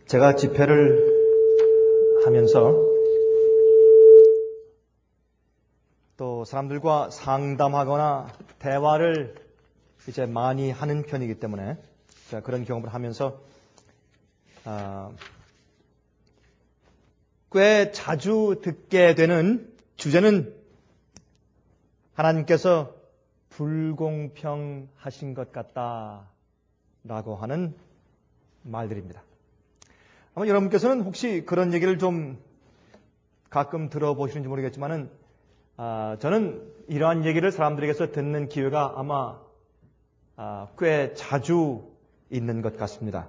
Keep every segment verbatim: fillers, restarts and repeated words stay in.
제가 집회를 하면서 또 사람들과 상담하거나 대화를 이제 많이 하는 편이기 때문에 제가 그런 경험을 하면서 아, 꽤 자주 듣게 되는 주제는 하나님께서 불공평하신 것 같다라고 하는 말들입니다. 아마 여러분께서는 혹시 그런 얘기를 좀 가끔 들어보시는지 모르겠지만은 아, 저는 이러한 얘기를 사람들에게서 듣는 기회가 아마 아, 꽤 자주 있는 것 같습니다.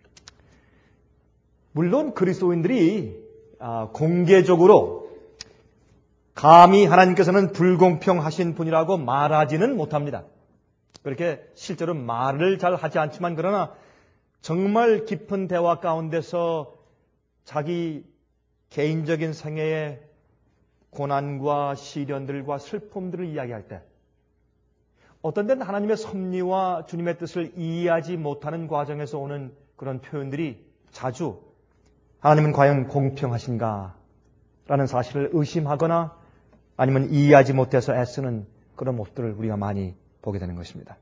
물론 그리스도인들이 아, 공개적으로 감히 하나님께서는 불공평하신 분이라고 말하지는 못합니다. 그렇게 실제로 말을 잘 하지 않지만 그러나 정말 깊은 대화 가운데서 자기 개인적인 생애의 고난과 시련들과 슬픔들을 이야기할 때 어떤 때는 하나님의 섭리와 주님의 뜻을 이해하지 못하는 과정에서 오는 그런 표현들이 자주 하나님은 과연 공평하신가? 라는 사실을 의심하거나 아니면 이해하지 못해서 애쓰는 그런 모습들을 우리가 많이 보게 되는 것입니다.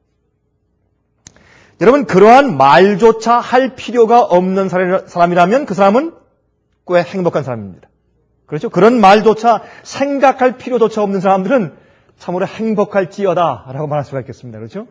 여러분, 그러한 말조차 할 필요가 없는 사람이라면 그 사람은 꽤 행복한 사람입니다. 그렇죠? 그런 말조차 생각할 필요조차 없는 사람들은 참으로 행복할지어다 라고 말할 수가 있겠습니다. 그렇죠?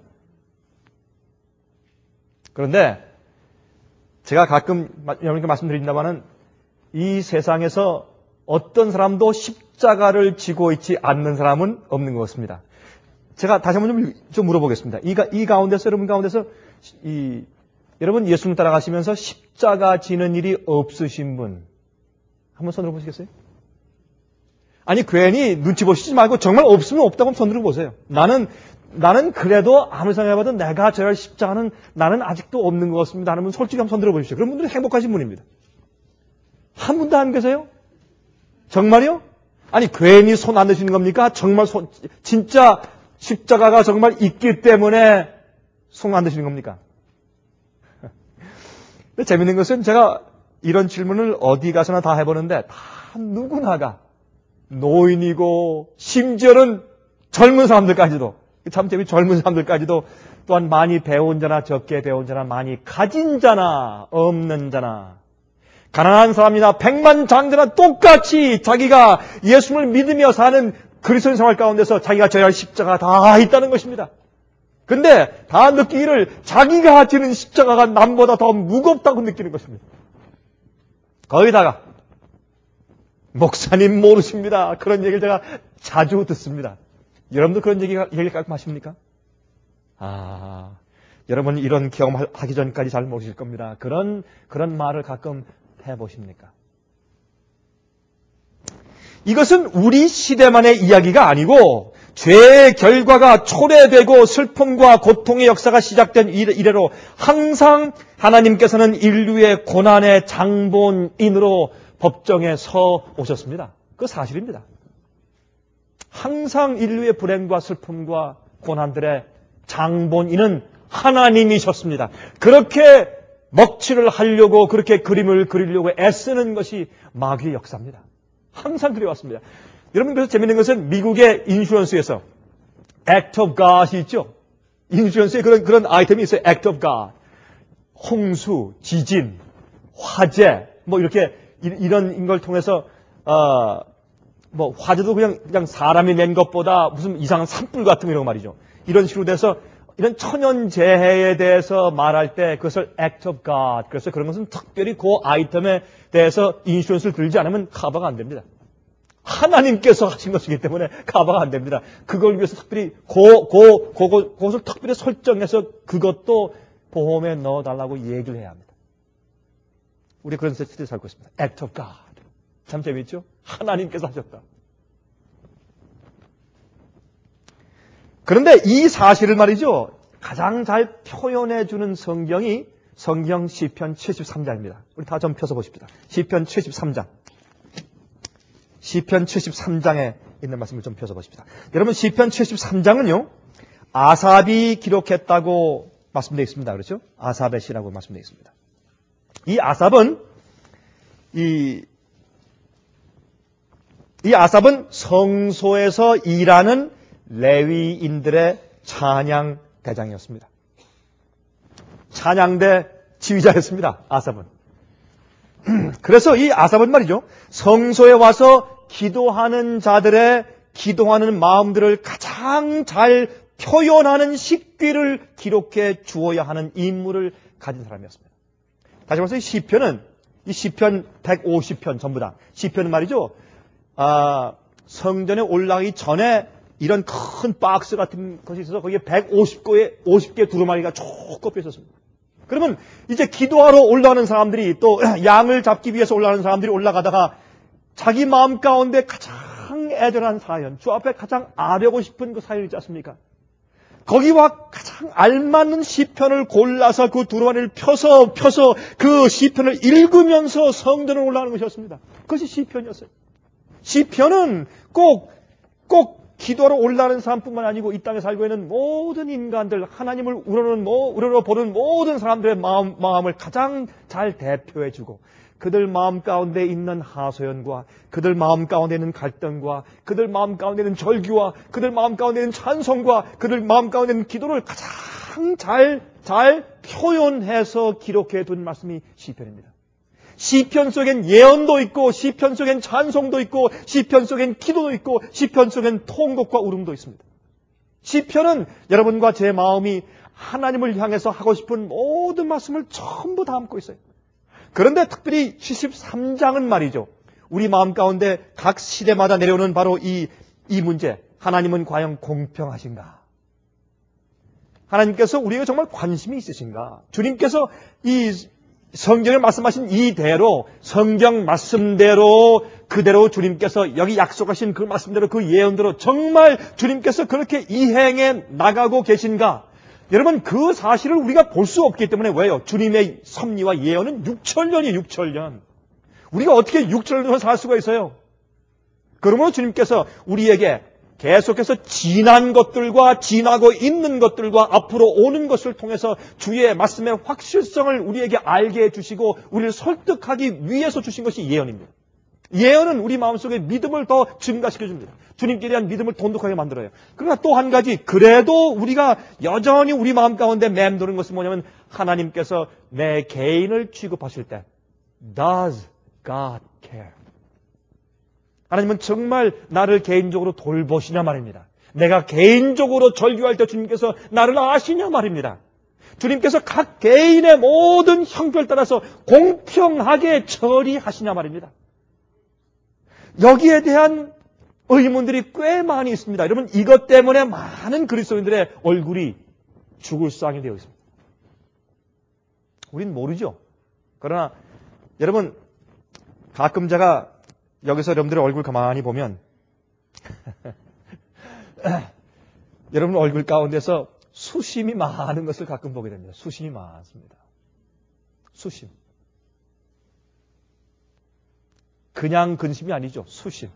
그런데 제가 가끔 여러분께 말씀드린다마는 이 세상에서 어떤 사람도 십자가를 지고 있지 않는 사람은 없는 것 같습니다. 제가 다시 한번 좀, 좀 물어보겠습니다. 이, 이 가운데서, 여러분 가운데서, 이, 여러분 예수님 따라가시면서 십자가 지는 일이 없으신 분, 한번 손 들어보시겠어요? 아니, 괜히 눈치 보시지 말고 정말 없으면 없다고 손 들어보세요. 나는, 나는 그래도 아무리 생각해봐도 내가 져야 할 십자가는 나는 아직도 없는 것 같습니다. 하는 분 솔직히 한번 손 들어보십시오. 그런 분들은 행복하신 분입니다. 한 분도 안 계세요? 정말요? 아니, 괜히 손 안 드시는 겁니까? 정말 손, 진짜 십자가가 정말 있기 때문에 손 안 드시는 겁니까? 근데 재밌는 것은 제가 이런 질문을 어디 가서나 다 해보는데 다 누구나가 노인이고 심지어는 젊은 사람들까지도 참 재미 젊은 사람들까지도 또한 많이 배운 자나 적게 배운 자나 많이 가진 자나 없는 자나 가난한 사람이나 백만장자나 똑같이 자기가 예수를 믿으며 사는 그리스도인 생활 가운데서 자기가 져야 할 십자가가 다 있다는 것입니다. 근데 다 느끼기를 자기가 지는 십자가가 남보다 더 무겁다고 느끼는 것입니다. 거기다가 목사님 모르십니다. 그런 얘기를 제가 자주 듣습니다. 여러분도 그런 얘기, 얘기를 가끔 하십니까? 아, 여러분 이런 경험하기 전까지 잘 모르실 겁니다. 그런, 그런 말을 가끔 해보십니까? 이것은 우리 시대만의 이야기가 아니고 죄의 결과가 초래되고 슬픔과 고통의 역사가 시작된 이래로 항상 하나님께서는 인류의 고난의 장본인으로 법정에 서 오셨습니다. 그 사실입니다. 항상 인류의 불행과 슬픔과 고난들의 장본인은 하나님이셨습니다. 그렇게 먹칠을 하려고 그렇게 그림을 그리려고 애쓰는 것이 마귀의 역사입니다. 항상 그래왔습니다. 여러분 그래서 재밌는 것은 미국의 인슈런스에서 Act of God이 있죠. 인슈런스에 그런 그런 아이템이 있어요. Act of God. 홍수, 지진, 화재 뭐 이렇게 이런 걸 통해서 어, 뭐 화재도 그냥 그냥 사람이 낸 것보다 무슨 이상한 산불 같은 거 이런 거 말이죠. 이런 식으로 돼서 이런 천연재해에 대해서 말할 때 그것을 Act of God. 그래서 그런 것은 특별히 그 아이템에 대해서 인슈런스를 들지 않으면 커버가 안 됩니다. 하나님께서 하신 것이기 때문에 커버가 안 됩니다. 그걸 위해서 특별히 고, 고, 고, 그것을 특별히 설정해서 그것도 보험에 넣어달라고 얘기를 해야 합니다. 우리 그런 세대에 살고 있습니다. Act of God. 참 재미있죠? 하나님께서 하셨다. 그런데 이 사실을 말이죠. 가장 잘 표현해주는 성경이 성경 시편 칠십삼 장입니다. 우리 다 좀 펴서 보십시다. 시편 칠십삼 장. 시편 칠십삼 장에 있는 말씀을 좀 펴서 보십시다. 여러분 시편 칠십삼 장은요. 아삽이 기록했다고 말씀되어 있습니다. 그렇죠? 아삽의 시라고 말씀되어 있습니다. 이 아삽은 이, 이 아삽은 성소에서 일하는 레위인들의 찬양 대장이었습니다. 찬양대 지휘자였습니다. 아삽은. 그래서 이 아삽은 말이죠. 성소에 와서 기도하는 자들의 기도하는 마음들을 가장 잘 표현하는 식귀를 기록해 주어야 하는 임무를 가진 사람이었습니다. 다시 말해서 이 시편은 이 시편 백오십 편 전부 다 시편은 말이죠. 아, 성전에 올라가기 전에 이런 큰 박스 같은 것이 있어서 거기에 백오십 개의 오십 개 두루마리가 쭉 꼽혀 있었습니다. 그러면 이제 기도하러 올라가는 사람들이 또 양을 잡기 위해서 올라가는 사람들이 올라가다가 자기 마음 가운데 가장 애절한 사연, 주 앞에 가장 아뢰고 싶은 그 사연이 있지 않습니까? 거기와 가장 알맞는 시편을 골라서 그 두루마리를 펴서 펴서 그 시편을 읽으면서 성전을 올라가는 것이었습니다. 그것이 시편이었어요. 시편은 꼭, 꼭 기도하러 올라가는 사람뿐만 아니고 이 땅에 살고 있는 모든 인간들, 하나님을 우러는, 우러러 보는 모든 사람들의 마음, 마음을 가장 잘 대표해주고 그들 마음 가운데 있는 하소연과 그들 마음 가운데 있는 갈등과 그들 마음 가운데 있는 절규와 그들 마음 가운데 있는 찬송과 그들 마음 가운데 있는 기도를 가장 잘, 잘 표현해서 기록해 둔 말씀이 시편입니다. 시편 속엔 예언도 있고 시편 속엔 찬송도 있고 시편 속엔 기도도 있고 시편 속엔 통곡과 울음도 있습니다. 시편은 여러분과 제 마음이 하나님을 향해서 하고 싶은 모든 말씀을 전부 담고 있어요. 그런데 특별히 칠십삼 장은 말이죠. 우리 마음 가운데 각 시대마다 내려오는 바로 이, 이 문제. 하나님은 과연 공평하신가? 하나님께서 우리에게 정말 관심이 있으신가? 주님께서 이 성경에 말씀하신 이대로 성경 말씀대로 그대로 주님께서 여기 약속하신 그 말씀대로 그 예언대로 정말 주님께서 그렇게 이행해 나가고 계신가? 여러분 그 사실을 우리가 볼 수 없기 때문에 왜요? 주님의 섭리와 예언은 육천 년이에요. 육천 년. 우리가 어떻게 육천 년을 살 수가 있어요? 그러므로 주님께서 우리에게 계속해서 지난 것들과 지나고 있는 것들과 앞으로 오는 것을 통해서 주의 말씀의 확실성을 우리에게 알게 해주시고 우리를 설득하기 위해서 주신 것이 예언입니다. 예언은 우리 마음속에 믿음을 더 증가시켜줍니다. 주님께 대한 믿음을 돈독하게 만들어요. 그러나 또 한 가지, 그래도 우리가 여전히 우리 마음 가운데 맴도는 것은 뭐냐면 하나님께서 내 개인을 취급하실 때 Does God care? 하나님은 정말 나를 개인적으로 돌보시냐 말입니다. 내가 개인적으로 절규할 때 주님께서 나를 아시냐 말입니다. 주님께서 각 개인의 모든 형편을 따라서 공평하게 처리하시냐 말입니다. 여기에 대한 의문들이 꽤 많이 있습니다. 여러분 이것 때문에 많은 그리스도인들의 얼굴이 죽을 상이 되어 있습니다. 우린 모르죠. 그러나 여러분 가끔 제가 여기서 여러분들의 얼굴 가만히 보면 여러분 얼굴 가운데서 수심이 많은 것을 가끔 보게 됩니다. 수심이 많습니다. 수심. 그냥 근심이 아니죠. 수심.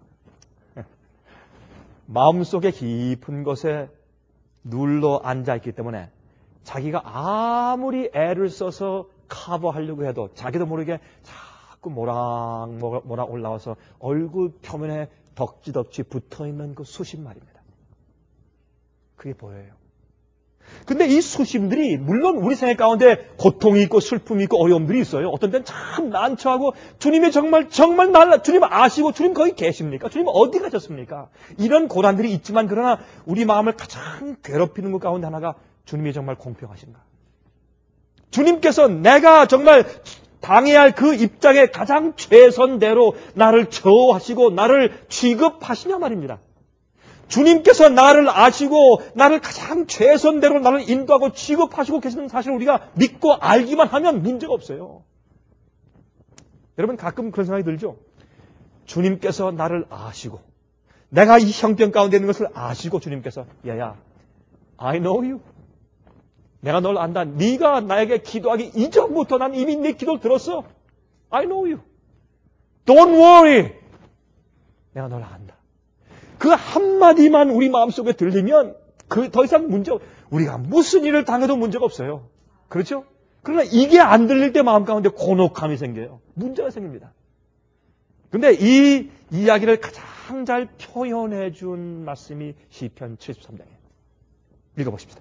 마음속에 깊은 곳에 눌러 앉아있기 때문에 자기가 아무리 애를 써서 커버하려고 해도 자기도 모르게 자꾸 모락모락 올라와서 얼굴 표면에 덕지덕지 붙어있는 그 수심 말입니다. 그게 보여요. 근데 이 수심들이 물론 우리 생애 가운데 고통이 있고 슬픔이 있고 어려움들이 있어요. 어떤 때는 참 난처하고 주님이 정말 정말 날 주님 아시고 주님 거기 계십니까? 주님 어디 가셨습니까? 이런 고난들이 있지만 그러나 우리 마음을 가장 괴롭히는 것 가운데 하나가 주님이 정말 공평하신가? 주님께서 내가 정말 당해야 할 그 입장에 가장 최선대로 나를 처우하시고 나를 취급하시냐 말입니다. 주님께서 나를 아시고 나를 가장 최선대로 나를 인도하고 취급하시고 계시는 사실을 우리가 믿고 알기만 하면 문제가 없어요. 여러분 가끔 그런 생각이 들죠? 주님께서 나를 아시고 내가 이 형편 가운데 있는 것을 아시고 주님께서 야야 I know you. 내가 널 안다. 네가 나에게 기도하기 이전부터 난 이미 네 기도를 들었어. I know you. Don't worry. 내가 널 안다. 그 한마디만 우리 마음속에 들리면 그 더 이상 문제 없어요. 우리가 무슨 일을 당해도 문제가 없어요. 그렇죠? 그러나 이게 안 들릴 때 마음 가운데 곤혹함이 생겨요. 문제가 생깁니다. 근데 이 이야기를 가장 잘 표현해 준 말씀이 시편 칠십삼 장이에요. 읽어보십시다.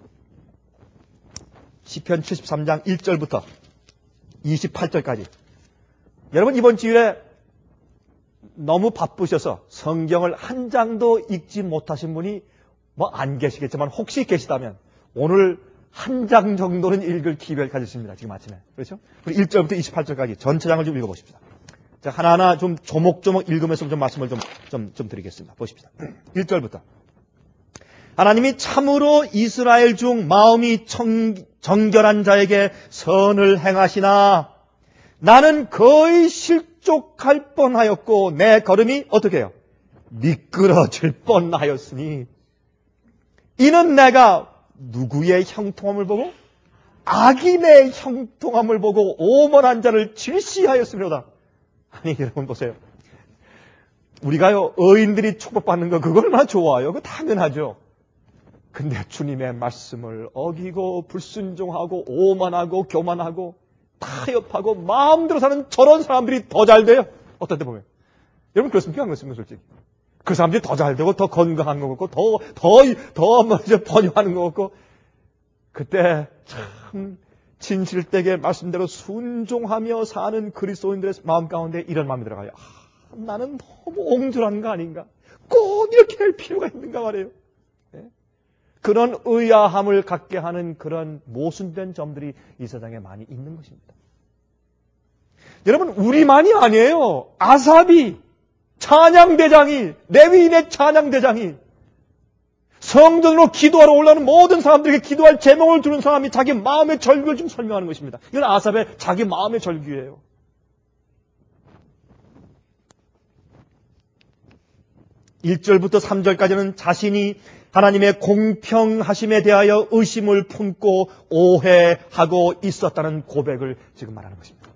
시편 칠십삼 장 일 절부터 이십팔 절까지. 여러분 이번 주일에 너무 바쁘셔서 성경을 한 장도 읽지 못하신 분이 뭐 안 계시겠지만 혹시 계시다면 오늘 한 장 정도는 읽을 기회를 가졌습니다. 지금 아침에. 그렇죠? 우리 일 절부터 이십팔 절까지 전체 장을 좀 읽어보십시다. 자, 하나하나 좀 조목조목 읽으면서 좀 말씀을 좀, 좀, 좀 드리겠습니다. 보십시다. 일 절부터. 하나님이 참으로 이스라엘 중 마음이 청, 정결한 자에게 선을 행하시나 나는 거의 실족할 뻔하였고 내 걸음이 어떻게 해요? 미끄러질 뻔하였으니 이는 내가 누구의 형통함을 보고 악인의 형통함을 보고 오만한 자를 질시하였으며다. 아니 여러분 보세요. 우리가요 의인들이 축복받는 거 그거 얼마나 좋아요. 그거 당연하죠. 근데 주님의 말씀을 어기고 불순종하고 오만하고 교만하고 타협하고 마음대로 사는 저런 사람들이 더 잘 돼요. 어떤 때 보면. 여러분 그렇습니까? 안 그렇습니까? 솔직히. 그 사람들이 더 잘 되고 더 건강한 것 같고 더, 더, 더 먼저 번영하는 것 같고 그때 참 진실되게 말씀대로 순종하며 사는 그리스도인들의 마음 가운데 이런 마음이 들어가요. 아, 나는 너무 옹졸한 거 아닌가? 꼭 이렇게 할 필요가 있는가 말이에요. 네? 그런 의아함을 갖게 하는 그런 모순된 점들이 이 세상에 많이 있는 것입니다. 여러분 우리만이 아니에요. 아삽이 찬양대장이 레위인의 찬양대장이 성전으로 기도하러 올라오는 모든 사람들에게 기도할 제목을 두는 사람이 자기 마음의 절규를 좀 설명하는 것입니다. 이건 아삽의 자기 마음의 절규예요. 일 절부터 삼 절까지는 자신이 하나님의 공평하심에 대하여 의심을 품고 오해하고 있었다는 고백을 지금 말하는 것입니다.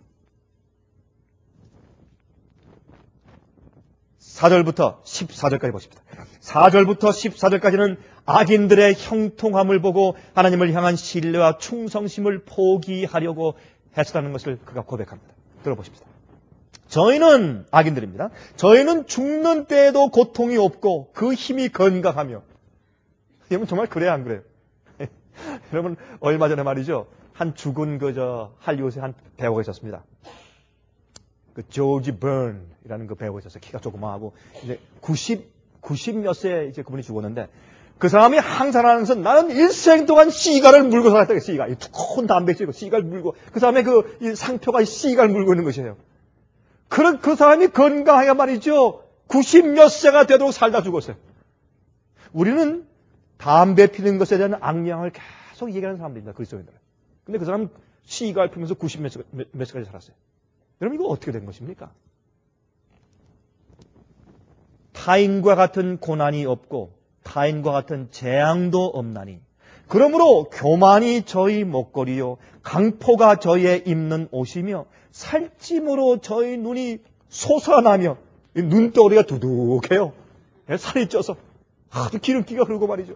사 절부터 십사 절까지 보십시다. 사 절부터 십사 절까지는 악인들의 형통함을 보고 하나님을 향한 신뢰와 충성심을 포기하려고 했다는 것을 그가 고백합니다. 들어보십시다. 저희는 악인들입니다. 저희는 죽는 때에도 고통이 없고 그 힘이 건강하며 여러분 정말 그래야 안 그래요? 여러분 얼마 전에 말이죠. 한 죽은 그저 할리우드의 한 배우가 있었습니다. 그 조지 번이라는 그 배우가 있었어요. 키가 조그마하고 이제 구십, 구십 몇 세 이제 그분이 죽었는데 그 사람이 항상 하는 것은 나는 일생 동안 씨가를 물고 살았다. 씨가 이 두꺼운 단백질이고 씨가를 물고 그 사람의 그 이 상표가 씨가를 물고 있는 것이에요. 그런 그 사람이 건강하게 말이죠. 구십 몇 세가 되도록 살다 죽었어요. 우리는 담배 피는 것에 대한 악량을 계속 얘기하는 사람들입니다. 그리스도인들은. 근데 그 사람은 씨가를 피면서 구십 몇, 몇, 몇 세까지 살았어요. 여러분 이거 어떻게 된 것입니까? 타인과 같은 고난이 없고 타인과 같은 재앙도 없나니 그러므로 교만이 저희 목걸이요 강포가 저희의 입는 옷이며 살찜으로 저희 눈이 솟아나며 눈덩어리가 두둑해요. 살이 쪄서 아주 기름기가 흐르고 말이죠.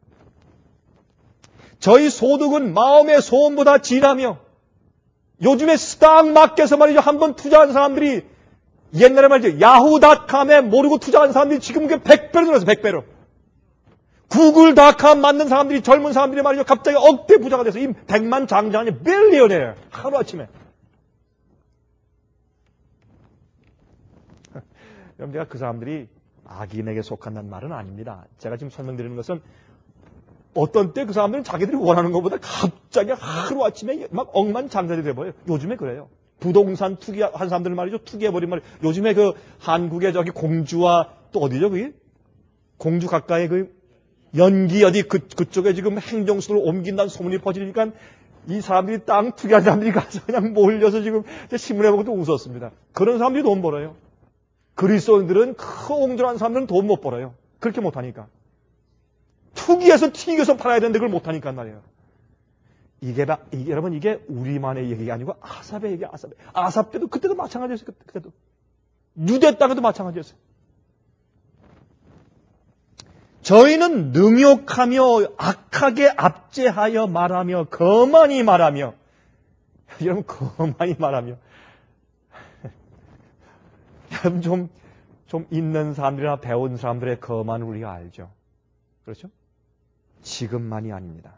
저희 소득은 마음의 소원보다 진하며 요즘에 스탁마켓에서 말이죠. 한번 투자한 사람들이 옛날에 말이죠. 야후닷컴에 모르고 투자한 사람들이 지금 그게 백 배로 늘었어요. 백 배로. 구글닷컴 만든 사람들이 젊은 사람들이 말이죠. 갑자기 억대 부자가 돼서 이 백만 장자니 빌리언이에요. 하루아침에. 여러분 제가 그 사람들이 악인에게 속한다는 말은 아닙니다. 제가 지금 설명드리는 것은 어떤 때 그 사람들은 자기들이 원하는 것보다 갑자기 하루아침에 막 억만장자들이 돼버려요. 요즘에 그래요. 부동산 투기한 사람들 말이죠. 투기해버린 말이죠. 요즘에 그 한국의 저기 공주와 또 어디죠 그게? 공주 가까이 그 연기 어디 그, 그쪽에 지금 행정수를 옮긴다는 소문이 퍼지니까 이 사람들이 땅 투기한 사람들이 가서 그냥 몰려서 지금 신문에 보고 또 웃었습니다. 그런 사람들이 돈 벌어요. 그리스도인들은 그 옹졸한 사람들은 돈 못 벌어요. 그렇게 못하니까. 투기해서 튀겨서 팔아야 되는데 그걸 못하니까 말이에요. 이게, 이게 여러분 이게 우리만의 얘기가 아니고 아삽의 얘기야. 아삽. 아삽 때도 그때도 마찬가지였어요. 그때도. 유대 땅에도 마찬가지였어요. 저희는 능욕하며 악하게 압제하여 말하며 거만히 말하며 여러분 거만히 말하며 여러분 좀, 좀 있는 사람들이나 배운 사람들의 그만 우리가 알죠. 그렇죠? 지금만이 아닙니다.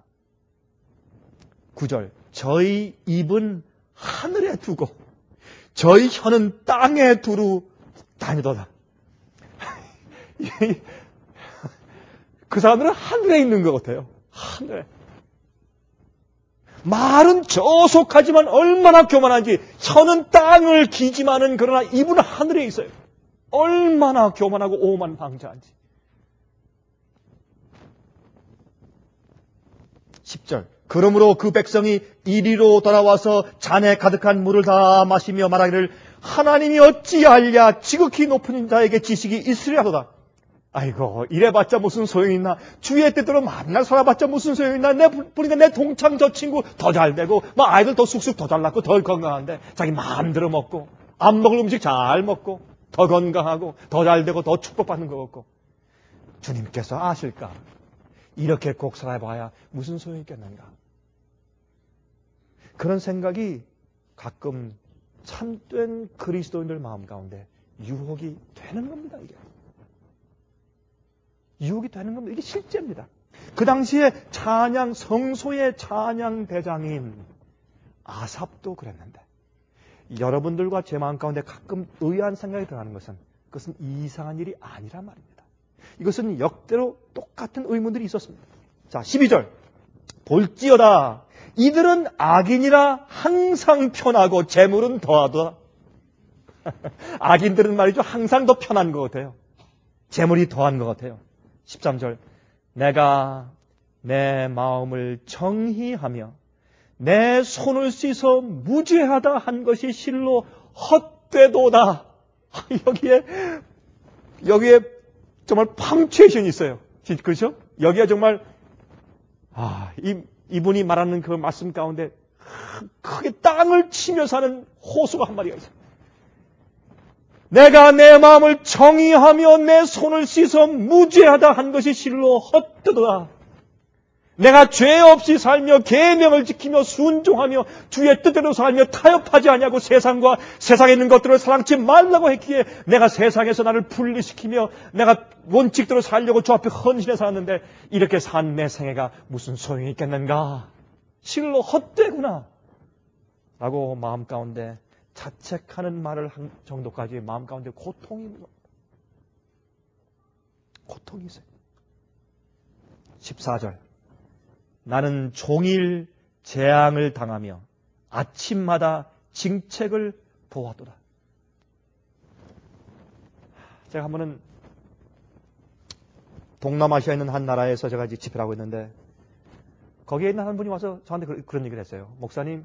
구 절. 저희 입은 하늘에 두고 저희 혀는 땅에 두루 다니도다. 그 사람들은 하늘에 있는 것 같아요. 하늘에. 말은 저속하지만 얼마나 교만한지, 혀는 땅을 기지만은 그러나 입은 하늘에 있어요. 얼마나 교만하고 오만방자한지. 십 절. 그러므로 그 백성이 이리로 돌아와서 잔에 가득한 물을 다 마시며 말하기를 하나님이 어찌하랴 지극히 높은 자에게 지식이 있으랴도다. 아이고 이래봤자 무슨 소용이 있나. 주의 뜻대로 만날 살아봤자 무슨 소용이 있나. 내 보니까 내 동창 저 친구 더 잘되고 막 아이들 더 쑥쑥 더 잘났고 더 건강한데 자기 마음대로 먹고 안 먹을 음식 잘 먹고 더 건강하고 더 잘되고 더 축복받는 것 같고. 주님께서 아실까? 이렇게 꼭 살아봐야 무슨 소용이 있겠는가. 그런 생각이 가끔 참된 그리스도인들 마음 가운데 유혹이 되는 겁니다. 이게 유혹이 되는 겁니다. 이게 실제입니다. 그 당시에 찬양 성소의 찬양 대장인 아삽도 그랬는데 여러분들과 제 마음 가운데 가끔 의아한 생각이 드는 것은 그것은 이상한 일이 아니란 말입니다. 이것은 역대로 똑같은 의문들이 있었습니다. 자, 십이 절. 볼지어다 이들은 악인이라 항상 편하고 재물은 더하더라. 악인들은 말이죠. 항상 더 편한 것 같아요. 재물이 더한 것 같아요. 십삼 절. 내가 내 마음을 정희하며 내 손을 씻어 무죄하다 한 것이 실로 헛되도다. 여기에 여기에 정말 펑츄에이션이 있어요. 그렇죠? 여기에 정말 아, 이, 이분이 말하는 그 말씀 가운데 크게 땅을 치며 사는 호수가 한 마리가 있어요. 내가 내 마음을 정의하며 내 손을 씻어 무죄하다 한 것이 실로 헛되도다. 내가 죄 없이 살며 계명을 지키며 순종하며 주의 뜻대로 살며 타협하지 아니하고 세상과 세상에 있는 것들을 사랑치 말라고 했기에 내가 세상에서 나를 분리시키며 내가 원칙대로 살려고 주 앞에 헌신해 살았는데 이렇게 산 내 생애가 무슨 소용이 있겠는가. 실로 헛되구나 라고 마음 가운데 자책하는 말을 한 정도까지 마음 가운데 고통이 있는 겁니다. 고통이 있어요. 십사 절. 나는 종일 재앙을 당하며 아침마다 징책을 보았도다. 제가 한 번은 동남아시아에 있는 한 나라에서 제가 이제 집회를 하고 있는데 거기에 있는 한 분이 와서 저한테 그런 얘기를 했어요. 목사님,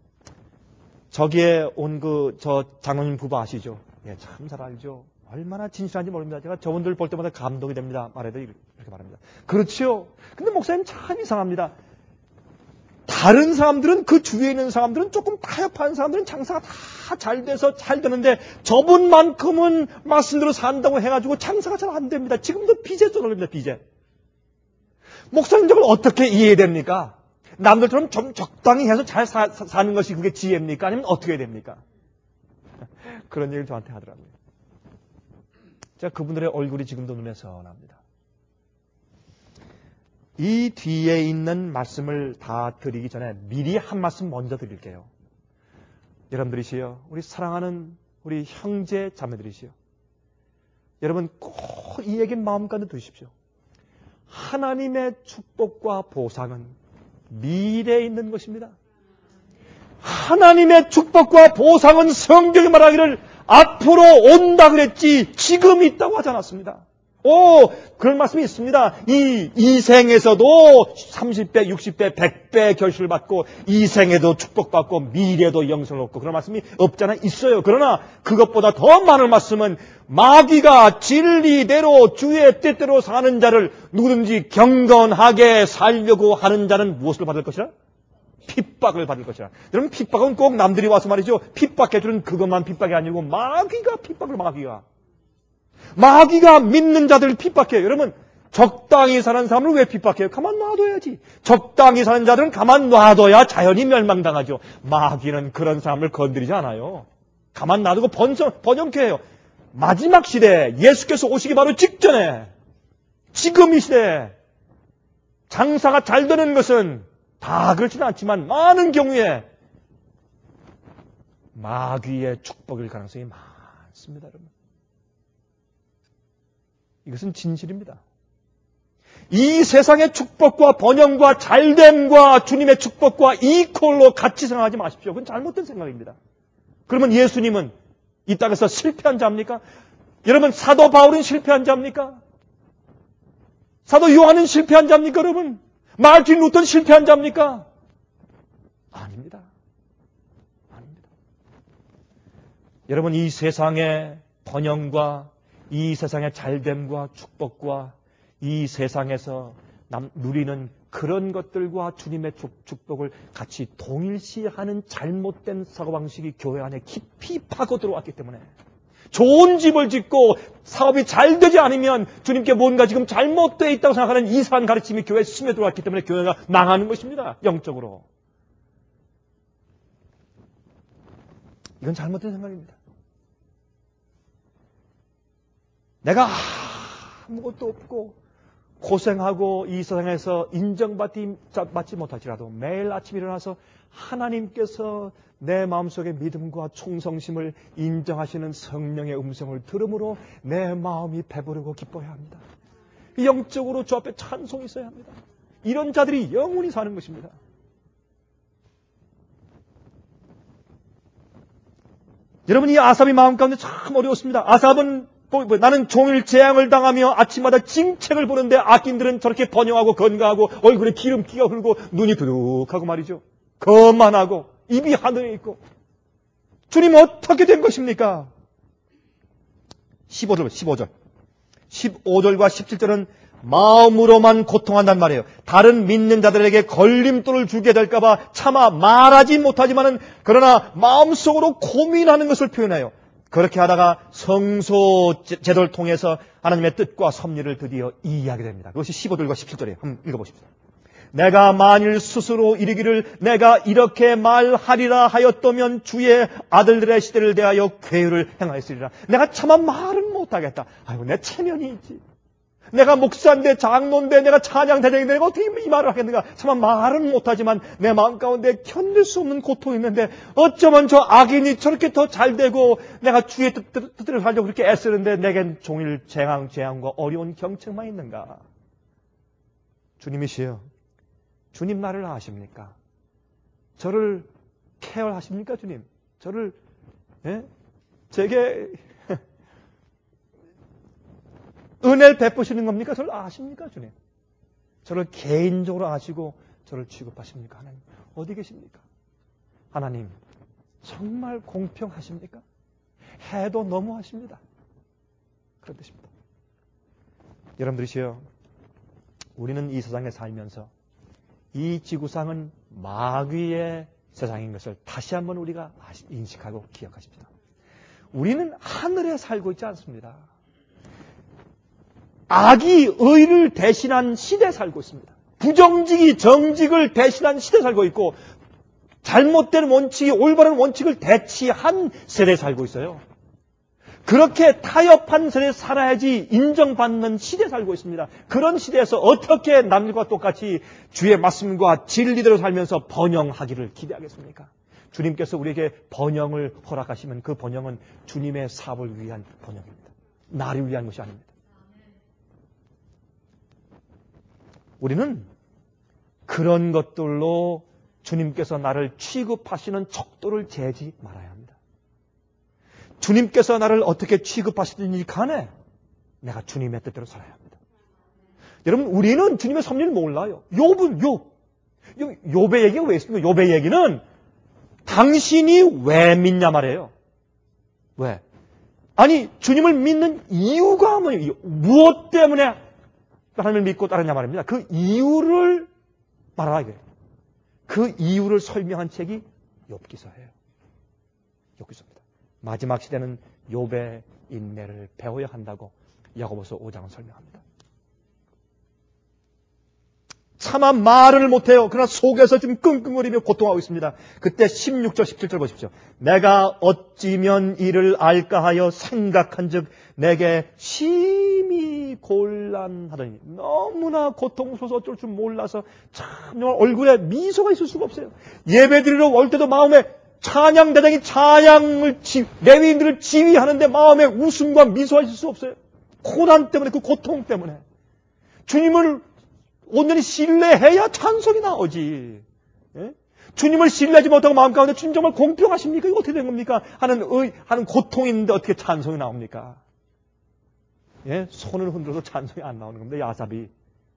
저기에 온 그 저 장로님 부부 아시죠? 예, 참 잘 알죠. 얼마나 진실한지 모릅니다. 제가 저분들 볼 때마다 감동이 됩니다. 말해도 이렇게 말합니다. 그렇죠. 근데 목사님 참 이상합니다. 다른 사람들은 그 주위에 있는 사람들은 조금 타협한 사람들은 장사가 다 잘 돼서 잘 되는데 저분만큼은 말씀대로 산다고 해가지고 장사가 잘 안 됩니다. 지금도 빚에 쫓아갑니다. 빚에. 목사님 저걸 어떻게 이해해야 됩니까? 남들처럼 좀 적당히 해서 잘 사, 사는 것이 그게 지혜입니까? 아니면 어떻게 해야 됩니까? 그런 얘기를 저한테 하더라고요. 제가 그분들의 얼굴이 지금도 눈에 선합니다. 이 뒤에 있는 말씀을 다 드리기 전에 미리 한 말씀 먼저 드릴게요. 여러분들이시여, 우리 사랑하는 우리 형제 자매들이시여, 여러분 꼭 이 얘기 마음 가운데 두십시오. 하나님의 축복과 보상은 미래에 있는 것입니다. 하나님의 축복과 보상은 성경이 말하기를 앞으로 온다 그랬지 지금 있다고 하지 않았습니다. 오, 그런 말씀이 있습니다. 이, 이 생에서도 삼십 배, 육십 배, 백 배 결실을 받고 이 생에도 축복받고 미래도 영생을 얻고 그런 말씀이 없잖아 있어요. 그러나 그것보다 더 많은 말씀은 마귀가 진리대로 주의 뜻대로 사는 자를 누구든지 경건하게 살려고 하는 자는 무엇을 받을 것이라? 핍박을 받을 것이라. 여러분 핍박은 꼭 남들이 와서 말이죠. 핍박해주는 그것만 핍박이 아니고 마귀가 핍박을 마귀가. 마귀가 믿는 자들을 핍박해요. 여러분 적당히 사는 사람을 왜 핍박해요? 가만 놔둬야지. 적당히 사는 자들은 가만 놔둬야 자연히 멸망당하죠. 마귀는 그런 사람을 건드리지 않아요. 가만 놔두고 번성, 번영케 해요. 마지막 시대, 예수께서 오시기 바로 직전에, 지금 이 시대에 장사가 잘 되는 것은 다 그렇지는 않지만 많은 경우에 마귀의 축복일 가능성이 많습니다, 여러분. 이것은 진실입니다. 이 세상의 축복과 번영과 잘됨과 주님의 축복과 이퀄로 같이 생각하지 마십시오. 그건 잘못된 생각입니다. 그러면 예수님은 이 땅에서 실패한 자입니까? 여러분, 사도 바울은 실패한 자입니까? 사도 요한은 실패한 자입니까, 여러분? 마르틴 루터는 실패한 자입니까? 아닙니다. 아닙니다. 여러분, 이 세상의 번영과 이 세상의 잘됨과 축복과 이 세상에서 남, 누리는 그런 것들과 주님의 축복을 같이 동일시하는 잘못된 사고방식이 교회 안에 깊이 파고 들어왔기 때문에 좋은 집을 짓고 사업이 잘 되지 않으면 주님께 뭔가 지금 잘못되어 있다고 생각하는 이상한 가르침이 교회에 스며 들어왔기 때문에 교회가 망하는 것입니다. 영적으로. 이건 잘못된 생각입니다. 내가 아무것도 없고 고생하고 이 세상에서 인정받지 받지 못할지라도 매일 아침 일어나서 하나님께서 내 마음속의 믿음과 충성심을 인정하시는 성령의 음성을 들음으로 내 마음이 배부르고 기뻐야 합니다. 영적으로 주 앞에 찬송이 있어야 합니다. 이런 자들이 영원히 사는 것입니다. 여러분, 이 아삽이 마음 가운데 참 어려웠습니다. 아삽은 나는 종일 재앙을 당하며 아침마다 징책을 보는데 악인들은 저렇게 번영하고 건강하고 얼굴에 기름기가 흐르고 눈이 두둑하고 말이죠. 거만하고 입이 하늘에 있고. 주님 어떻게 된 것입니까? 십오 절, 십오 절. 십오 절과 십칠 절은 마음으로만 고통한단 말이에요. 다른 믿는 자들에게 걸림돌을 주게 될까봐 차마 말하지 못하지만은 그러나 마음속으로 고민하는 것을 표현해요. 그렇게 하다가 성소 제도를 통해서 하나님의 뜻과 섭리를 드디어 이해하게 됩니다. 그것이 십오 절과 십칠 절이에요. 한번 읽어보십시오. 내가 만일 스스로 이르기를 내가 이렇게 말하리라 하였다면 주의 아들들의 시대를 대하여 궤유를 행하였으리라. 내가 차마 말은 못하겠다. 아이고, 내 체면이 있지. 내가 목사인데 장로인데 내가 찬양대장인데 내가 어떻게 이 말을 하겠는가. 차마 말은 못하지만 내 마음 가운데 견딜 수 없는 고통이 있는데 어쩌면 저 악인이 저렇게 더 잘되고 내가 주의 뜻대로 살려고 그렇게 애쓰는데 내겐 종일 재앙, 재앙과 어려운 경청만 있는가. 주님이시여, 주님 나를 아십니까? 저를 케어하십니까, 주님? 저를 예? 제게 은혜를 베푸시는 겁니까? 저를 아십니까, 주님? 저를 개인적으로 아시고 저를 취급하십니까, 하나님? 어디 계십니까? 하나님, 정말 공평하십니까? 해도 너무하십니다. 그런 뜻입니다. 여러분들이시여, 우리는 이 세상에 살면서 이 지구상은 마귀의 세상인 것을 다시 한번 우리가 인식하고 기억하십시다. 우리는 하늘에 살고 있지 않습니다. 악이 의를 대신한 시대에 살고 있습니다. 부정직이 정직을 대신한 시대에 살고 있고 잘못된 원칙이 올바른 원칙을 대치한 세대에 살고 있어요. 그렇게 타협한 세대에 살아야지 인정받는 시대에 살고 있습니다. 그런 시대에서 어떻게 남들과 똑같이 주의 말씀과 진리대로 살면서 번영하기를 기대하겠습니까? 주님께서 우리에게 번영을 허락하시면 그 번영은 주님의 사업을 위한 번영입니다. 나를 위한 것이 아닙니다. 우리는 그런 것들로 주님께서 나를 취급하시는 척도를 재지 말아야 합니다. 주님께서 나를 어떻게 취급하시든지 간에 내가 주님의 뜻대로 살아야 합니다. 여러분, 우리는 주님의 섭리를 몰라요. 욥은 욥. 욥의 얘기가 왜 있습니까? 욥의 얘기는 당신이 왜 믿냐 말이에요. 왜? 아니, 주님을 믿는 이유가 뭐예요? 무엇 때문에 하나님을 믿고 따르냐 말입니다. 그 이유를 말하라 이거예요. 그 이유를 설명한 책이 욥기서예요. 욥기서입니다. 마지막 시대는 욥의 인내를 배워야 한다고 야고보서 오 장은 설명합니다. 차마 말을 못해요. 그러나 속에서 지금 끙끙거리며 고통하고 있습니다. 그때 십육 절, 십칠 절 보십시오. 내가 어찌면 이를 알까 하여 생각한즉 내게 심히 곤란하더니, 너무나 고통스러워서 어쩔 줄 몰라서 참 얼굴에 미소가 있을 수가 없어요. 예배드리러 올 때도 마음에 찬양대장이 찬양을 지, 레위인들을 지휘하는데 마음에 웃음과 미소가 있을 수 없어요. 고난 때문에, 그 고통 때문에. 주님을 온전히 신뢰해야 찬송이 나오지. 예? 주님을 신뢰하지 못하고 마음 가운데 주님 정말 공평하십니까? 이거 어떻게 된 겁니까? 하는 의, 하는 고통이 있는데 어떻게 찬송이 나옵니까? 예? 손을 흔들어도 찬송이 안 나오는 겁니다. 야삽이.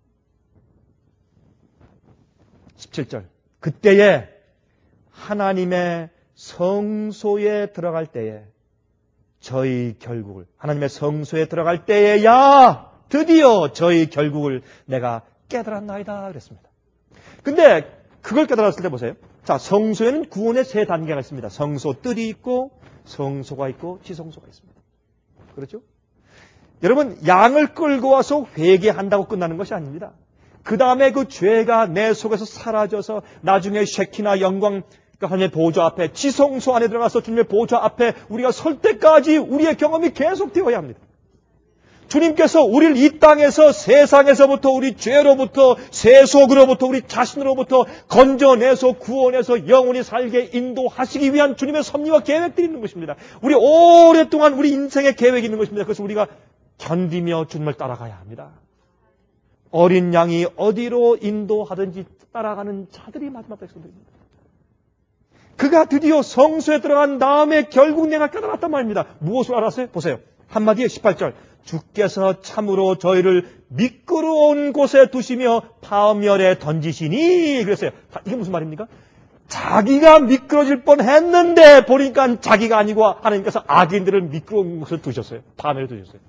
십칠 절. 그때에 하나님의 성소에 들어갈 때에 저희 결국을, 하나님의 성소에 들어갈 때에야 드디어 저희 결국을 내가 깨달았나이다 그랬습니다. 근데 그걸 깨달았을 때 보세요. 자, 성소에는 구원의 세 단계가 있습니다. 성소 뜰이 있고 성소가 있고 지성소가 있습니다. 그렇죠? 여러분, 양을 끌고 와서 회개한다고 끝나는 것이 아닙니다. 그 다음에 그 죄가 내 속에서 사라져서 나중에 쉐키나 영광, 하나님의 보좌 앞에, 지성소 안에 들어가서 주님의 보좌 앞에 우리가 설 때까지 우리의 경험이 계속되어야 합니다. 주님께서 우리를 이 땅에서, 세상에서부터, 우리 죄로부터, 세속으로부터, 우리 자신으로부터 건져내서 구원해서 영원히 살게 인도하시기 위한 주님의 섭리와 계획들이 있는 것입니다. 우리 오랫동안 우리 인생의 계획이 있는 것입니다. 그래서 우리가 견디며 주님을 따라가야 합니다. 어린 양이 어디로 인도하든지 따라가는 자들이 마지막 백성들입니다. 그가 드디어 성소에 들어간 다음에 결국 내가 깨달았단 말입니다. 무엇을 알았어요? 보세요. 한마디에 십팔 절. 주께서 참으로 저희를 미끄러운 곳에 두시며 파멸에 던지시니 그랬어요. 이게 무슨 말입니까? 자기가 미끄러질 뻔했는데 보니까 자기가 아니고 하나님께서 악인들을 미끄러운 곳에 두셨어요. 파멸에 두셨어요.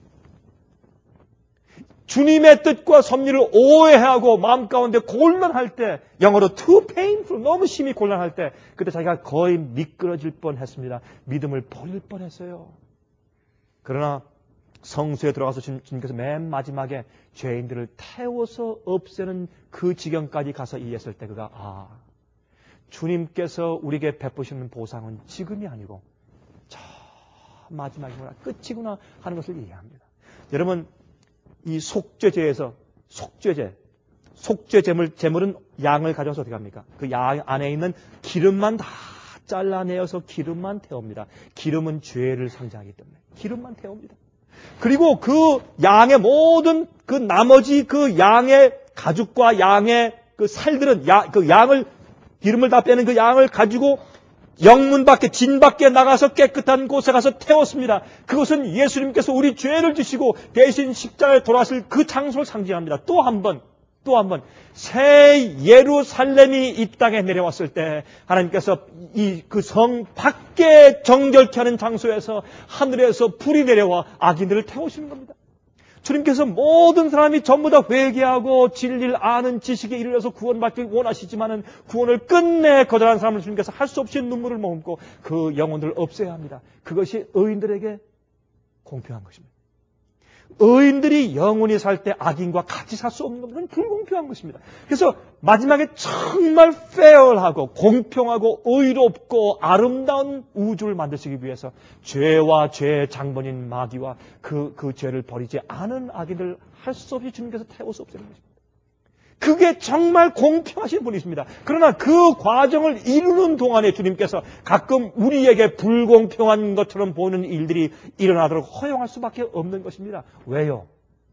주님의 뜻과 섭리를 오해하고 마음 가운데 곤란할 때, 영어로 too painful, 너무 심히 곤란할 때, 그때 자기가 거의 미끄러질 뻔했습니다. 믿음을 버릴 뻔했어요. 그러나 성소에 들어가서 주님께서 맨 마지막에 죄인들을 태워서 없애는 그 지경까지 가서 이해했을 때 그가 아, 주님께서 우리에게 베푸시는 보상은 지금이 아니고 저 마지막이구나, 끝이구나 하는 것을 이해합니다. 여러분, 이 속죄제에서 속죄제, 속죄 제물, 제물은 양을 가져와서 어떻게 합니까? 그 양 안에 있는 기름만 다 잘라내어서 기름만 태웁니다. 기름은 죄를 상징하기 때문에 기름만 태웁니다. 그리고 그 양의 모든 그 나머지 그 양의 가죽과 양의 그 살들은 야, 그 양을 기름을 다 빼는 그 양을 가지고 영문 밖에, 진 밖에 나가서 깨끗한 곳에 가서 태웠습니다. 그것은 예수님께서 우리 죄를 지시고 대신 십자가에 돌아가실 그 장소를 상징합니다. 또 한 번, 또 한 번, 새 예루살렘이 이 땅에 내려왔을 때 하나님께서 이 그 성 밖에 정결케 하는 장소에서 하늘에서 불이 내려와 악인들을 태우시는 겁니다. 주님께서 모든 사람이 전부 다 회개하고 진리를 아는 지식에 이르러서 구원받기 원하시지만은 구원을 끝내 거절한 사람을 주님께서 할 수 없이 눈물을 머금고 그 영혼들을 없애야 합니다. 그것이 의인들에게 공평한 것입니다. 의인들이 영원히 살 때 악인과 같이 살 수 없는 것은 불공평한 것입니다. 그래서 마지막에 정말 페어하고 공평하고 의롭고 아름다운 우주를 만드시기 위해서 죄와 죄의 장본인 마귀와 그, 그 죄를 버리지 않은 악인들 할 수 없이 주님께서 태워서 없애는 것입니다. 그게 정말 공평하신 분이십니다. 그러나 그 과정을 이루는 동안에 주님께서 가끔 우리에게 불공평한 것처럼 보이는 일들이 일어나도록 허용할 수밖에 없는 것입니다. 왜요?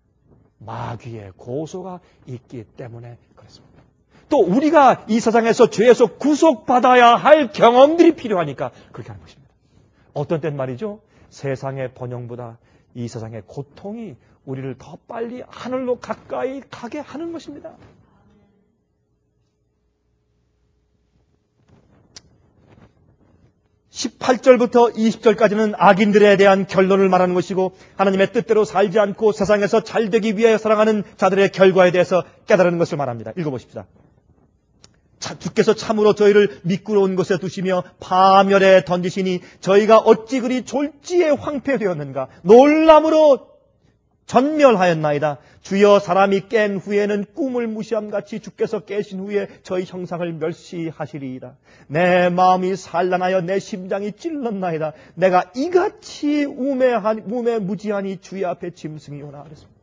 마귀의 고소가 있기 때문에 그렇습니다. 또 우리가 이 세상에서 죄에서 구속받아야 할 경험들이 필요하니까 그렇게 하는 것입니다. 어떤 땐 말이죠. 세상의 번영보다 이 세상의 고통이 우리를 더 빨리 하늘로 가까이 가게 하는 것입니다. 십팔 절부터 이십 절까지는 악인들에 대한 결론을 말하는 것이고 하나님의 뜻대로 살지 않고 세상에서 잘되기 위해 살아가는 자들의 결과에 대해서 깨달은 것을 말합니다. 읽어보십시다. 주께서 참으로 저희를 미끄러운 곳에 두시며 파멸에 던지시니 저희가 어찌 그리 졸지에 황폐되었는가. 놀람으로 전멸하였나이다. 주여, 사람이 깬 후에는 꿈을 무시함같이 주께서 깨신 후에 저희 형상을 멸시하시리이다. 내 마음이 산란하여 내 심장이 찔렀나이다. 내가 이같이 우매하니, 우매무지하니 주의 앞에 짐승이오나 그랬습니다.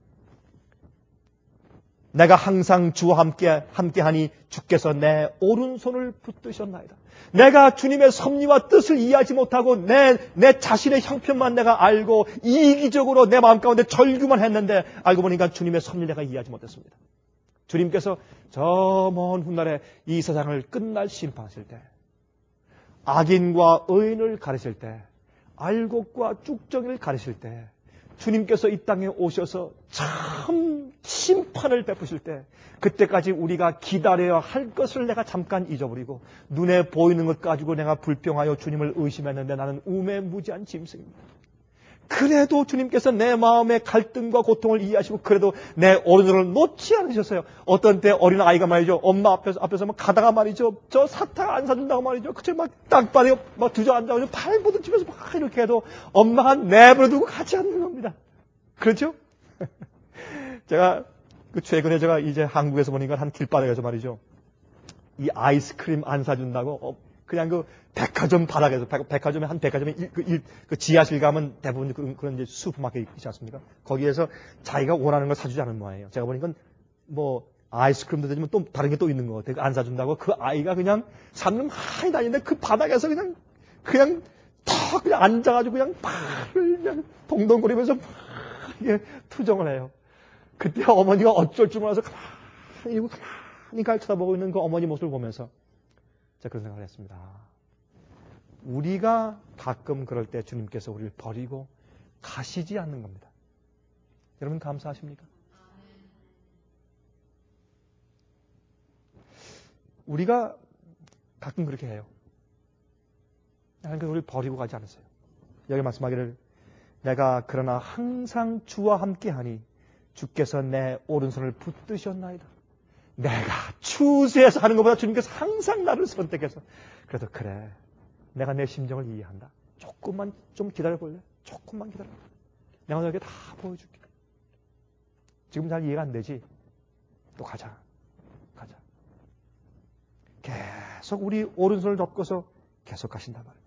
내가 항상 주와 함께, 함께하니 주께서 내 오른손을 붙드셨나이다. 내가 주님의 섭리와 뜻을 이해하지 못하고 내, 내 자신의 형편만 내가 알고 이기적으로 내 마음 가운데 절규만 했는데 알고 보니까 주님의 섭리를 내가 이해하지 못했습니다. 주님께서 저 먼 훗날에 이 세상을 끝날 심판하실 때, 악인과 의인을 가르실 때, 알곡과 쭉정이를 가르실 때, 주님께서 이 땅에 오셔서 참 심판을 베푸실 때, 그때까지 우리가 기다려야 할 것을 내가 잠깐 잊어버리고 눈에 보이는 것 가지고 내가 불평하여 주님을 의심했는데 나는 우매무지한 짐승입니다. 그래도 주님께서 내 마음의 갈등과 고통을 이해하시고 그래도 내 오른손을 놓지 않으셨어요. 어떤 때 어린 아이가 말이죠, 엄마 앞에서 앞에서 막 가다가 말이죠, 저 사탕 안 사준다고 말이죠, 그쵸, 막 땅바닥에 막 주저앉아가지고 팔 부딪히면서 막 이렇게 해도 엄마가 내버려두고 가지 않는 겁니다. 그렇죠? 제가 그 최근에 제가 이제 한국에서 보니까 한 길바닥에서 말이죠, 이 아이스크림 안 사준다고 어, 그냥 그 백화점 바닥에서, 백화점에 한 백화점에 일, 그, 일, 그 지하실 가면 대부분 그런, 그런 이제 슈퍼마켓 있지 않습니까? 거기에서 자기가 원하는 걸 사주지 않은 모양이에요. 제가 보니까 뭐 아이스크림도 되지만 또 다른 게 또 있는 것 같아요. 안 사준다고 그 아이가 그냥 삼 년 많이 다니는데 그 바닥에서 그냥 그냥 탁 그냥 앉아가지고 그냥 팔을 그냥 동동거리면서 막 이게 투정을 해요. 그때 어머니가 어쩔 줄 몰라서 가만히 이러고 가만히 갈 쳐다보고 있는 그 어머니 모습을 보면서 제가 그런 생각을 했습니다. 우리가 가끔 그럴 때 주님께서 우리를 버리고 가시지 않는 겁니다. 여러분 감사하십니까? 우리가 가끔 그렇게 해요. 하나님께서 우리를 버리고 가지 않으세요. 여기 말씀하기를 내가 그러나 항상 주와 함께하니 주께서 내 오른손을 붙드셨나이다. 내가 추수해서 하는 것보다 주님께서 항상 나를 선택해서 그래도 그래, 내가 내 심정을 이해한다. 조금만 좀 기다려볼래? 조금만 기다려. 내가 너에게 다 보여줄게. 지금 잘 이해가 안 되지? 또 가자. 가자. 계속 우리 오른손을 덮고서 계속 가신단 말입니다.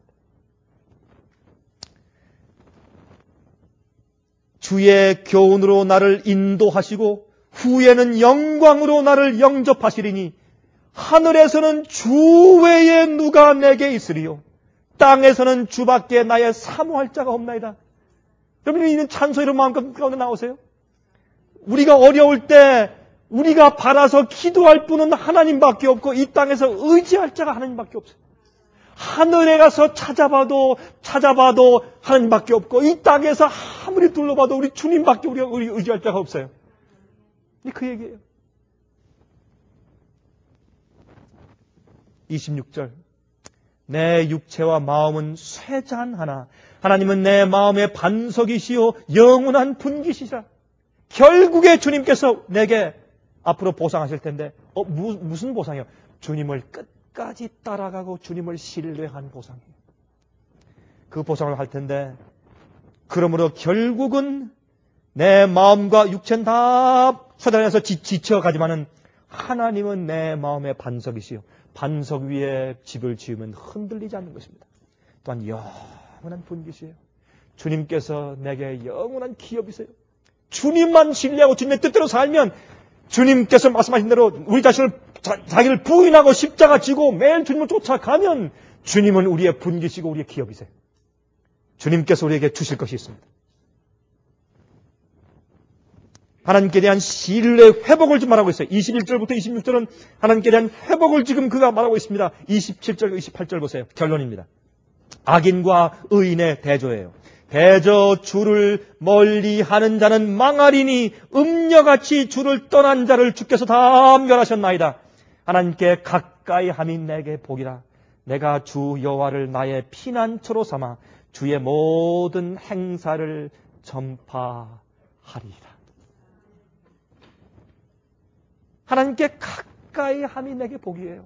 주의 교훈으로 나를 인도하시고 후에는 영광으로 나를 영접하시리니 하늘에서는 주 외에 누가 내게 있으리요 땅에서는 주밖에 나의 사모할 자가 없나이다. 여러분이 있는 찬소 이런 마음 가운데 나오세요? 우리가 어려울 때 우리가 바라서 기도할 분은 하나님밖에 없고 이 땅에서 의지할 자가 하나님밖에 없어요. 하늘에 가서 찾아봐도 찾아봐도 하나님밖에 없고 이 땅에서 아무리 둘러봐도 우리 주님밖에 우리가 의지할 자가 없어요. 그 얘기예요. 이십육 절 내 육체와 마음은 쇠잔하나 하나님은 내 마음의 반석이시요 영원한 분기시라. 결국에 주님께서 내게 앞으로 보상하실 텐데 어, 무, 무슨 보상이요? 주님을 끝까지 따라가고 주님을 신뢰한 보상이에요. 그 보상을 할 텐데 그러므로 결국은 내 마음과 육체는 다 쇠잔해서 지쳐가지만은 하나님은 내 마음의 반석이시요 반석 위에 집을 지으면 흔들리지 않는 것입니다. 또한 영원한 분기시에요. 주님께서 내게 영원한 기업이세요. 주님만 신뢰하고 주님의 뜻대로 살면 주님께서 말씀하신 대로 우리 자신을 자, 자기를 부인하고 십자가 지고 매일 주님을 쫓아가면 주님은 우리의 분기시고 우리의 기업이세요. 주님께서 우리에게 주실 것이 있습니다. 하나님께 대한 신뢰 회복을 좀 말하고 있어요. 이십일 절부터 이십육 절은 하나님께 대한 회복을 지금 그가 말하고 있습니다. 이십칠 절, 이십팔 절 보세요. 결론입니다. 악인과 의인의 대조예요. 대저 주를 멀리하는 자는 망하리니 음녀같이 주를 떠난 자를 주께서 다 멸하셨나이다. 하나님께 가까이 함이 내게 복이라. 내가 주 여호와를 나의 피난처로 삼아 주의 모든 행사를 전파하리라. 하나님께 가까이 함이 내게 복이에요.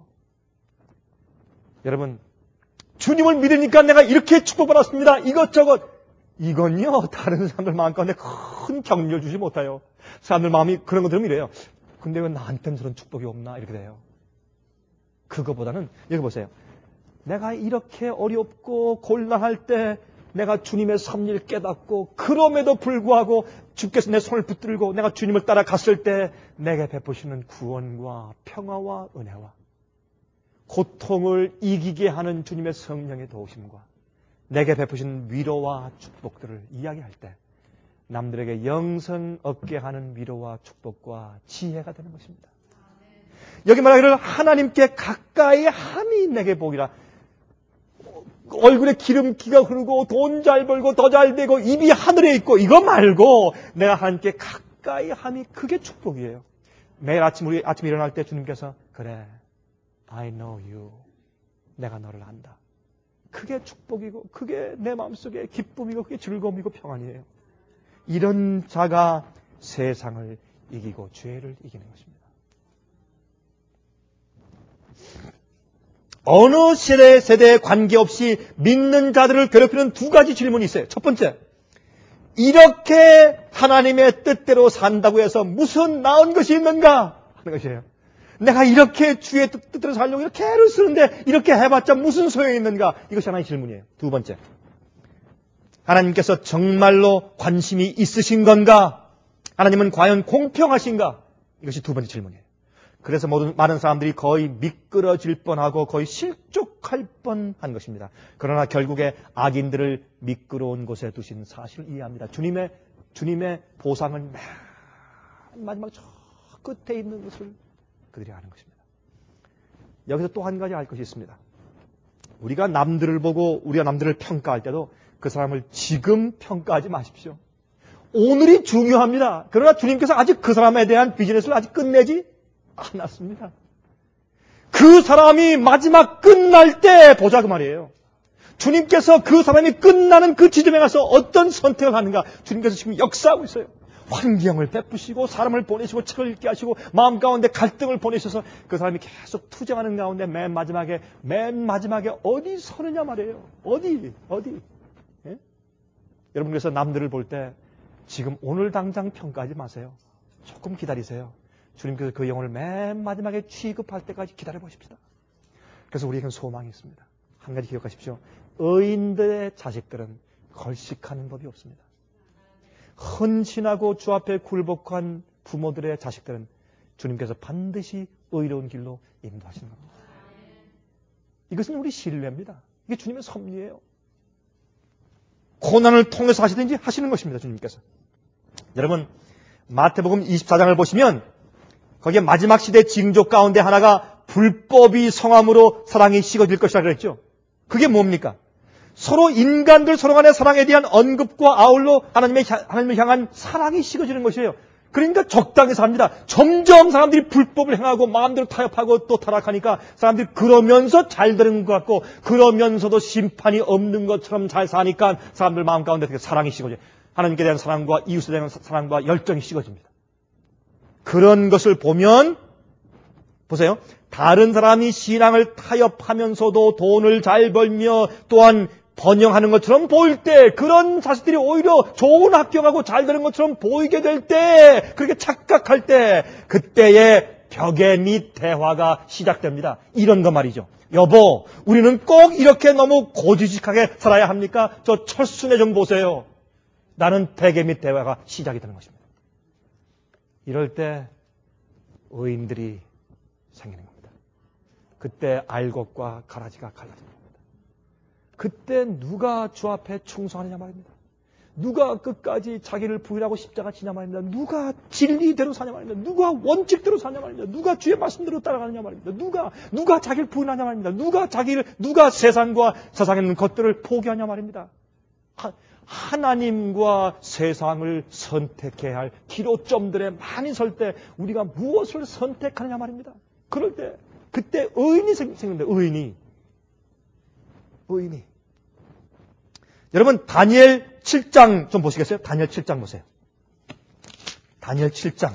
여러분, 주님을 믿으니까 내가 이렇게 축복받았습니다. 이것저것 이건요, 다른 사람들 마음 가운데 큰 격려를 주지 못해요. 사람들 마음이 그런 거 들으면 이래요. 근데 왜 나한테는 저런 축복이 없나? 이렇게 돼요. 그거보다는, 여기 보세요. 내가 이렇게 어렵고 곤란할 때 내가 주님의 섭리를 깨닫고 그럼에도 불구하고 주께서 내 손을 붙들고 내가 주님을 따라갔을 때 내게 베푸시는 구원과 평화와 은혜와 고통을 이기게 하는 주님의 성령의 도우심과 내게 베푸신 위로와 축복들을 이야기할 때 남들에게 영성 얻게 하는 위로와 축복과 지혜가 되는 것입니다. 여기 말하기를 하나님께 가까이 함이 내게 복이라. 얼굴에 기름기가 흐르고 돈 잘 벌고 더 잘 되고 입이 하늘에 있고 이거 말고 내가 하나님께 가까이 함이 그게 축복이에요. 매일 아침 우리 아침에 일어날 때 주님께서 그래 I know you 내가 너를 안다. 그게 축복이고 그게 내 마음속에 기쁨이고 그게 즐거움이고 평안이에요. 이런 자가 세상을 이기고 죄를 이기는 것입니다. 어느 세대, 세대에 관계없이 믿는 자들을 괴롭히는 두 가지 질문이 있어요. 첫 번째, 이렇게 하나님의 뜻대로 산다고 해서 무슨 나은 것이 있는가 하는 것이에요. 내가 이렇게 주의 뜻대로 살려고 이렇게 애를 쓰는데 이렇게 해봤자 무슨 소용이 있는가? 이것이 하나의 질문이에요. 두 번째, 하나님께서 정말로 관심이 있으신 건가? 하나님은 과연 공평하신가? 이것이 두 번째 질문이에요. 그래서 모든 많은 사람들이 거의 미끄러질 뻔하고 거의 실족할 뻔한 것입니다. 그러나 결국에 악인들을 미끄러운 곳에 두신 사실을 이해합니다. 주님의 주님의 보상은 맨 마지막 저 끝에 있는 것을 그들이 아는 것입니다. 여기서 또 한 가지 알 것이 있습니다. 우리가 남들을 보고 우리가 남들을 평가할 때도 그 사람을 지금 평가하지 마십시오. 오늘이 중요합니다. 그러나 주님께서 아직 그 사람에 대한 비즈니스를 아직 끝내지 않았습니다. 그 사람이 마지막 끝날 때 보자 그 말이에요. 주님께서 그 사람이 끝나는 그 지점에 가서 어떤 선택을 하는가 주님께서 지금 역사하고 있어요. 환경을 베푸시고 사람을 보내시고 책을 읽게 하시고 마음 가운데 갈등을 보내셔서 그 사람이 계속 투쟁하는 가운데 맨 마지막에 맨 마지막에 어디 서느냐 말이에요. 어디 어디 예? 여러분 그래서 남들을 볼 때 지금 오늘 당장 평가하지 마세요. 조금 기다리세요. 주님께서 그 영혼을 맨 마지막에 취급할 때까지 기다려보십시다. 그래서 우리에게는 소망이 있습니다. 한 가지 기억하십시오. 의인들의 자식들은 걸식하는 법이 없습니다. 헌신하고 주 앞에 굴복한 부모들의 자식들은 주님께서 반드시 의로운 길로 인도하시는 겁니다. 이것은 우리 신뢰입니다. 이게 주님의 섭리예요. 고난을 통해서 하시든지 하시는 것입니다. 주님께서. 여러분 마태복음 이십사 장을 보시면 거기에 마지막 시대 징조 가운데 하나가 불법이 성함으로 사랑이 식어질 것이라 그랬죠. 그게 뭡니까? 서로 인간들 서로 간의 사랑에 대한 언급과 아울러 하나님의, 하나님을 향한 사랑이 식어지는 것이에요. 그러니까 적당히 삽니다. 점점 사람들이 불법을 행하고 마음대로 타협하고 또 타락하니까 사람들이 그러면서 잘 되는 것 같고 그러면서도 심판이 없는 것처럼 잘 사니까 사람들 마음 가운데 사랑이 식어져요. 하나님께 대한 사랑과 이웃에 대한 사랑과 열정이 식어집니다. 그런 것을 보면 보세요. 다른 사람이 신앙을 타협하면서도 돈을 잘 벌며 또한 번영하는 것처럼 보일 때 그런 자식들이 오히려 좋은 학교 가고 잘 되는 것처럼 보이게 될 때 그렇게 착각할 때 그때의 벽의 밑 대화가 시작됩니다. 이런 거 말이죠. 여보, 우리는 꼭 이렇게 너무 고지식하게 살아야 합니까? 저 철순애 좀 보세요. 나는 벽의 밑 대화가 시작이 되는 것입니다. 이럴 때 의인들이 생기는 겁니다. 그때 알곡과 가라지가 갈라지는 겁니다. 그때 누가 주 앞에 충성하느냐 말입니다. 누가 끝까지 자기를 부인하고 십자가 지냐 말입니다. 누가 진리대로 사냐 말입니다. 누가 원칙대로 사냐 말입니다. 누가 주의 말씀대로 따라가느냐 말입니다. 누가 누가 자기를 부인하냐 말입니다. 누가 자기를 누가 세상과 세상에 있는 것들을 포기하냐 말입니다. 하, 하나님과 세상을 선택해야 할 기로점들에 많이 설 때 우리가 무엇을 선택하느냐 말입니다. 그럴 때 그때 의인이 생깁니다. 의인이 의인이 여러분 다니엘 칠 장 좀 보시겠어요? 다니엘 칠 장 보세요. 다니엘 칠 장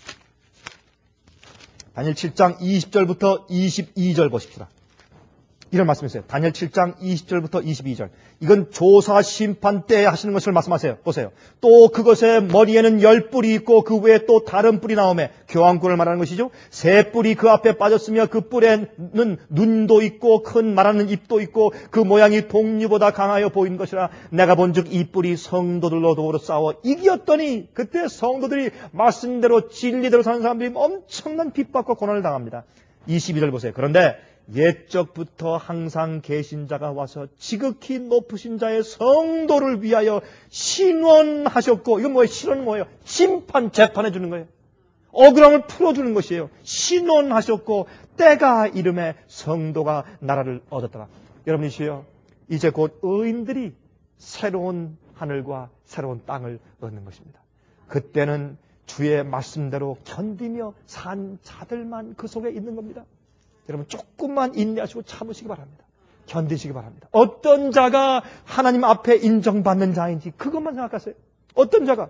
다니엘 칠 장 이십 절부터 이십이 절 보십시다. 이런 말씀이세요. 다니엘 칠 장 이십 절부터 이십이 절. 이건 조사 심판 때 하시는 것을 말씀하세요. 보세요. 또 그것의 머리에는 열 뿔이 있고 그 외에 또 다른 뿔이 나오매 교황권을 말하는 것이죠. 세 뿔이 그 앞에 빠졌으며 그 뿔에는 눈도 있고 큰 말하는 입도 있고 그 모양이 동류보다 강하여 보이는 것이라. 내가 본즉 이 뿔이 성도들로 더불어 싸워 이겼더니 그때 성도들이 말씀대로 진리대로 사는 사람들이 엄청난 핍박과 고난을 당합니다. 이십이 절 보세요. 그런데 옛적부터 항상 계신 자가 와서 지극히 높으신 자의 성도를 위하여 신원하셨고, 이건 뭐예요? 신원은 뭐예요? 심판, 재판해 주는 거예요. 억울함을 풀어주는 것이에요. 신원하셨고 때가 이름에 성도가 나라를 얻었더라. 여러분이시여, 이제 곧 의인들이 새로운 하늘과 새로운 땅을 얻는 것입니다. 그때는 주의 말씀대로 견디며 산 자들만 그 속에 있는 겁니다. 여러분 조금만 인내하시고 참으시기 바랍니다. 견디시기 바랍니다. 어떤 자가 하나님 앞에 인정받는 자인지 그것만 생각하세요. 어떤 자가.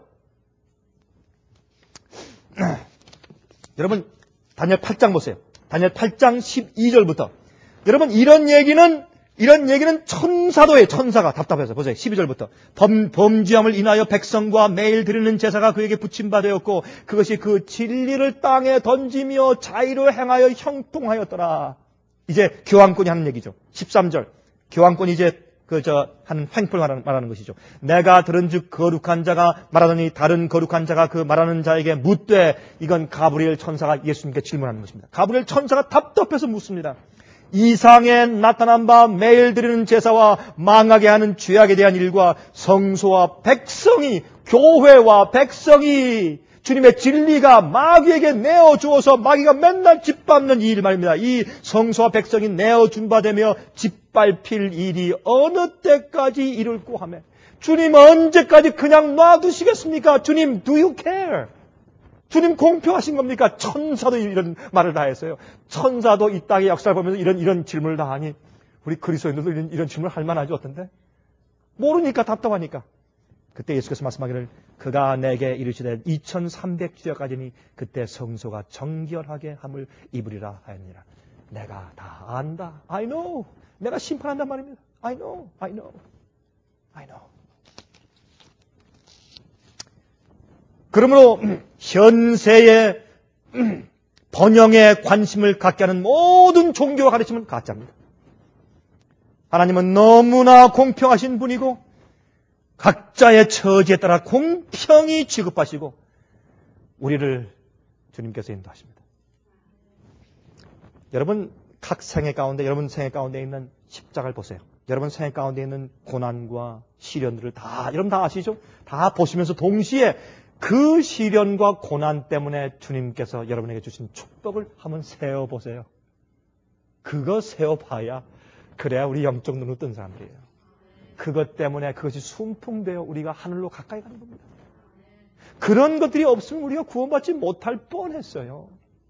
여러분 다니엘 팔 장 보세요. 다니엘 팔 장 십이 절부터. 여러분 이런 얘기는 이런 얘기는 천사도예요. 천사가 답답해서. 보세요. 십이 절부터. 범, 범죄함을 인하여 백성과 매일 드리는 제사가 그에게 붙임바되었고 그것이 그 진리를 땅에 던지며 자의로 행하여 형통하였더라. 이제 교황권이 하는 얘기죠. 십삼 절. 교황권이 이제 그 저 하는 횡포를 말하는, 말하는 것이죠. 내가 들은즉 거룩한 자가 말하더니 다른 거룩한 자가 그 말하는 자에게 묻되. 이건 가브리엘 천사가 예수님께 질문하는 것입니다. 가브리엘 천사가 답답해서 묻습니다. 이상에 나타난 바 매일 드리는 제사와 망하게 하는 죄악에 대한 일과 성소와 백성이, 교회와 백성이 주님의 진리가 마귀에게 내어주어서 마귀가 맨날 짓밟는 이 일 말입니다. 이 성소와 백성이 내어준 바 되며 짓밟힐 일이 어느 때까지 이룰고 하며. 주님 언제까지 그냥 놔두시겠습니까? 주님, do you care? 주님 공평하신 겁니까? 천사도 이런 말을 다 했어요. 천사도 이 땅의 역사를 보면서 이런, 이런 질문을 다 하니, 우리 그리스도인들도 이런, 이런 질문을 할 만하지, 어떤데? 모르니까, 답답하니까. 그때 예수께서 말씀하기를, 그가 내게 이르시되 이천삼백 주야까지니 그때 성소가 정결하게 함을 입으리라 하였느니라. 내가 다 안다. I know. 내가 심판한단 말입니다. I know. I know. I know. 그러므로 현세의 번영에 관심을 갖게 하는 모든 종교와 가르침은 가짜입니다. 하나님은 너무나 공평하신 분이고 각자의 처지에 따라 공평히 취급하시고 우리를 주님께서 인도하십니다. 여러분 각 생애 가운데, 여러분 생애 가운데 있는 십자가를 보세요. 여러분 생애 가운데 있는 고난과 시련들을 다, 여러분 다 아시죠? 다 보시면서 동시에 그 시련과 고난 때문에 주님께서 여러분에게 주신 축복을 한번 세어보세요. 그거 세어봐야 그래야 우리 영적 눈으로 뜬 사람들이에요. 그것 때문에 그것이 순풍되어 우리가 하늘로 가까이 가는 겁니다. 그런 것들이 없으면 우리가 구원받지 못할 뻔했어요.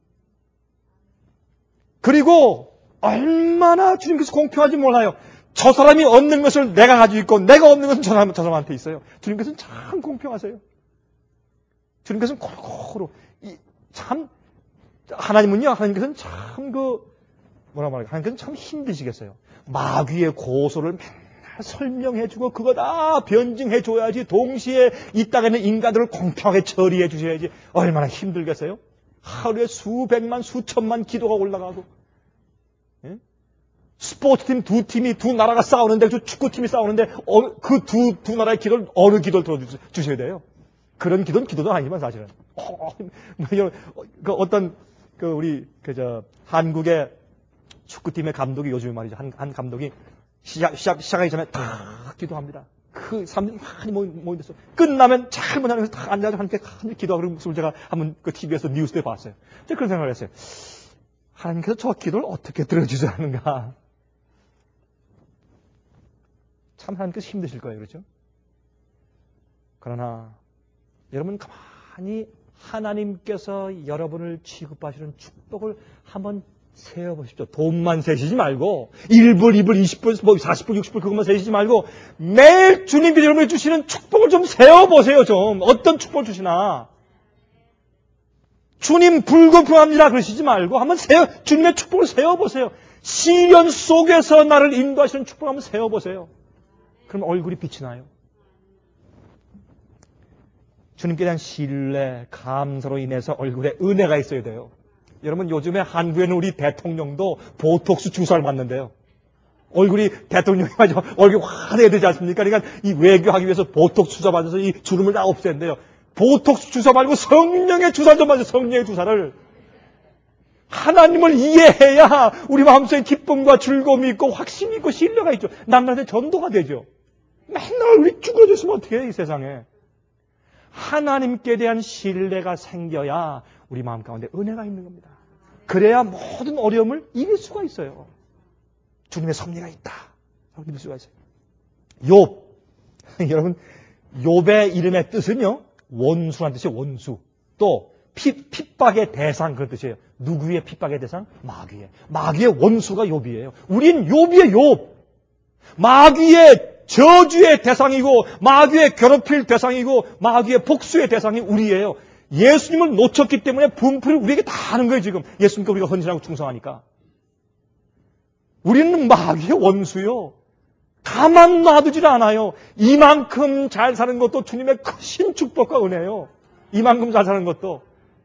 그리고 얼마나 주님께서 공평하지 몰라요. 저 사람이 얻는 것을 내가 가지고 있고 내가 얻는 것은 저, 사람, 저 사람한테 있어요. 주님께서는 참 공평하세요. 주님께서는 고루고루 참 하나님은요, 하나님께서는 참 그 뭐라 말할까, 하나님께서는 참 힘드시겠어요. 마귀의 고소를 맨날 설명해주고 그거 다 변증해줘야지, 동시에 이 땅에 있는 인간들을 공평하게 처리해 주셔야지 얼마나 힘들겠어요? 하루에 수백만 수천만 기도가 올라가고, 예? 스포츠팀 두 팀이, 두 나라가 싸우는데, 그 축구팀이 싸우는데 어, 그 두 두 나라의 기도를 어느 기도를 들어주셔야 돼요? 그런 기도는 기도도 아니지만 사실은. 어, 그 어떤 그 우리 그 저 한국의 축구팀의 감독이 요즘에 말이죠. 한, 한 감독이 시작 시작 시작하기 전에 다 기도합니다. 그 사람들이 많이 모이 모인댔어. 끝나면 잘 못하면서 다 앉아서 함께 함께 기도하고 그런 모습을 제가 한번 그 티비에서 뉴스에 봤어요. 제가 그런 생각을 했어요. 하나님께서 저 기도를 어떻게 들어주시는가? 참 하나님께서 힘드실 거예요, 그렇죠? 그러나 여러분 가만히 하나님께서 여러분을 취급하시는 축복을 한번 세어보십시오. 돈만 세시지 말고 일 불, 이 불, 이십 불, 뭐 사십 불, 육십 불 그것만 세시지 말고 매일 주님께서 여러분에게 주시는 축복을 좀 세어보세요. 좀 어떤 축복을 주시나. 주님 불공평합니다 그러시지 말고 한번 세어, 주님의 축복을 세어보세요. 시련 속에서 나를 인도하시는 축복 한번 세워보세요. 그럼 얼굴이 빛이 나요. 주님께 대한 신뢰, 감사로 인해서 얼굴에 은혜가 있어야 돼요. 여러분, 요즘에 한국에는 우리 대통령도 보톡스 주사를 맞는데요. 얼굴이 대통령이 맞아 얼굴이 환해야 되지 않습니까? 그러니까 이 외교하기 위해서 보톡스 주사 맞아서 이 주름을 다 없앤대요. 보톡스 주사 말고 성령의 주사 좀 맞아요. 성령의 주사를. 하나님을 이해해야 우리 마음속에 기쁨과 즐거움이 있고 확신이 있고 신뢰가 있죠. 남들한테 전도가 되죠. 맨날 우리 쭈그러져 있으면 어떻게 해요, 이 세상에. 하나님께 대한 신뢰가 생겨야 우리 마음 가운데 은혜가 있는 겁니다. 그래야 모든 어려움을 이길 수가 있어요. 주님의 섭리가 있다. 믿을 수가 있어요. 욥. 여러분, 욥의 이름의 뜻은요, 원수란 뜻이에요, 원수. 또, 피, 핍박의 대상, 그런 뜻이에요. 누구의 핍박의 대상? 마귀의. 마귀의 원수가 욥이에요. 우린 욥이에요, 욥. 마귀의 저주의 대상이고, 마귀의 괴롭힐 대상이고, 마귀의 복수의 대상이 우리예요. 예수님을 놓쳤기 때문에 분풀을 우리에게 다 하는 거예요, 지금. 예수님께 우리가 헌신하고 충성하니까. 우리는 마귀의 원수요. 가만 놔두질 않아요. 이만큼 잘 사는 것도 주님의 크신 축복과 은혜요. 이만큼 잘 사는 것도.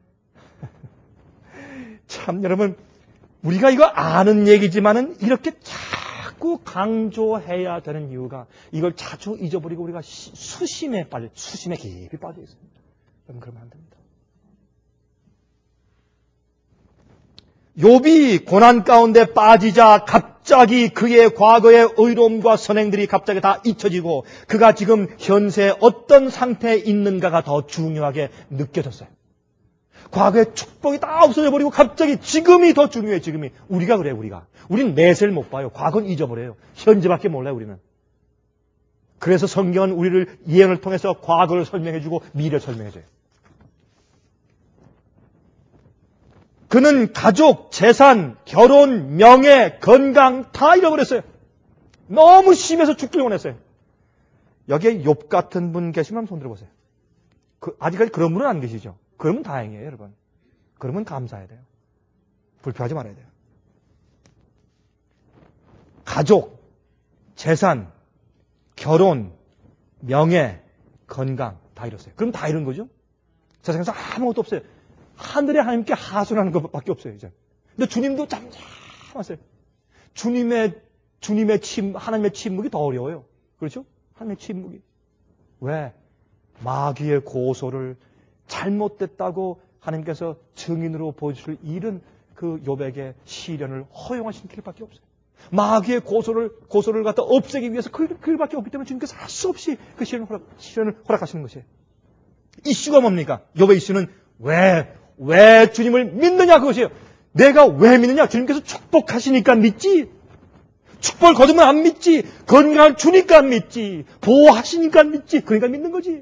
참, 여러분, 우리가 이거 아는 얘기지만은 이렇게 자꾸 강조해야 되는 이유가 이걸 자주 잊어버리고 우리가 수심에 빠져, 수심에 깊이 빠져 있습니다. 여러분, 그러면 안 됩니다. 욥이 고난 가운데 빠지자 갑자기 그의 과거의 의로움과 선행들이 갑자기 다 잊혀지고 그가 지금 현재 어떤 상태에 있는가가 더 중요하게 느껴졌어요. 과거의 축복이 다 없어져 버리고 갑자기 지금이 더 중요해, 지금이. 우리가 그래요, 우리가. 우린 내세를 못 봐요. 과거는 잊어버려요. 현재밖에 몰라요, 우리는. 그래서 성경은 우리를 예언을 통해서 과거를 설명해주고 미래를 설명해줘요. 그는 가족, 재산, 결혼, 명예, 건강 다 잃어버렸어요. 너무 심해서 죽길 원했어요. 여기에 욥 같은 분 계시면 손 들어보세요. 그, 아직까지 그런 분은 안 계시죠? 그러면 다행이에요, 여러분. 그러면 감사해야 돼요. 불평하지 말아야 돼요. 가족, 재산, 결혼, 명예, 건강 다 잃었어요. 그럼 다 잃은 거죠? 세상에서 아무것도 없어요. 하늘에 하나님께 하소연하는 것밖에 없어요, 이제. 근데 주님도 잠잠하세요. 주님의, 주님의 침, 하나님의 침묵이 더 어려워요. 그렇죠? 하나님의 침묵이. 왜? 마귀의 고소를 잘못됐다고 하나님께서 증인으로 보여주실 일은 그 욥에게 시련을 허용하신 길밖에 없어요. 마귀의 고소를, 고소를 갖다 없애기 위해서 그 길밖에 없기 때문에 주님께서 할 수 없이 그 시련을 허락, 시련을 허락하시는 것이에요. 이슈가 뭡니까? 욥의 이슈는 왜, 왜 주님을 믿느냐 그것이에요. 내가 왜 믿느냐? 주님께서 축복하시니까 믿지. 축복을 거두면 안 믿지. 건강을 주니까 안 믿지. 보호하시니까 안 믿지. 그러니까 믿는 거지.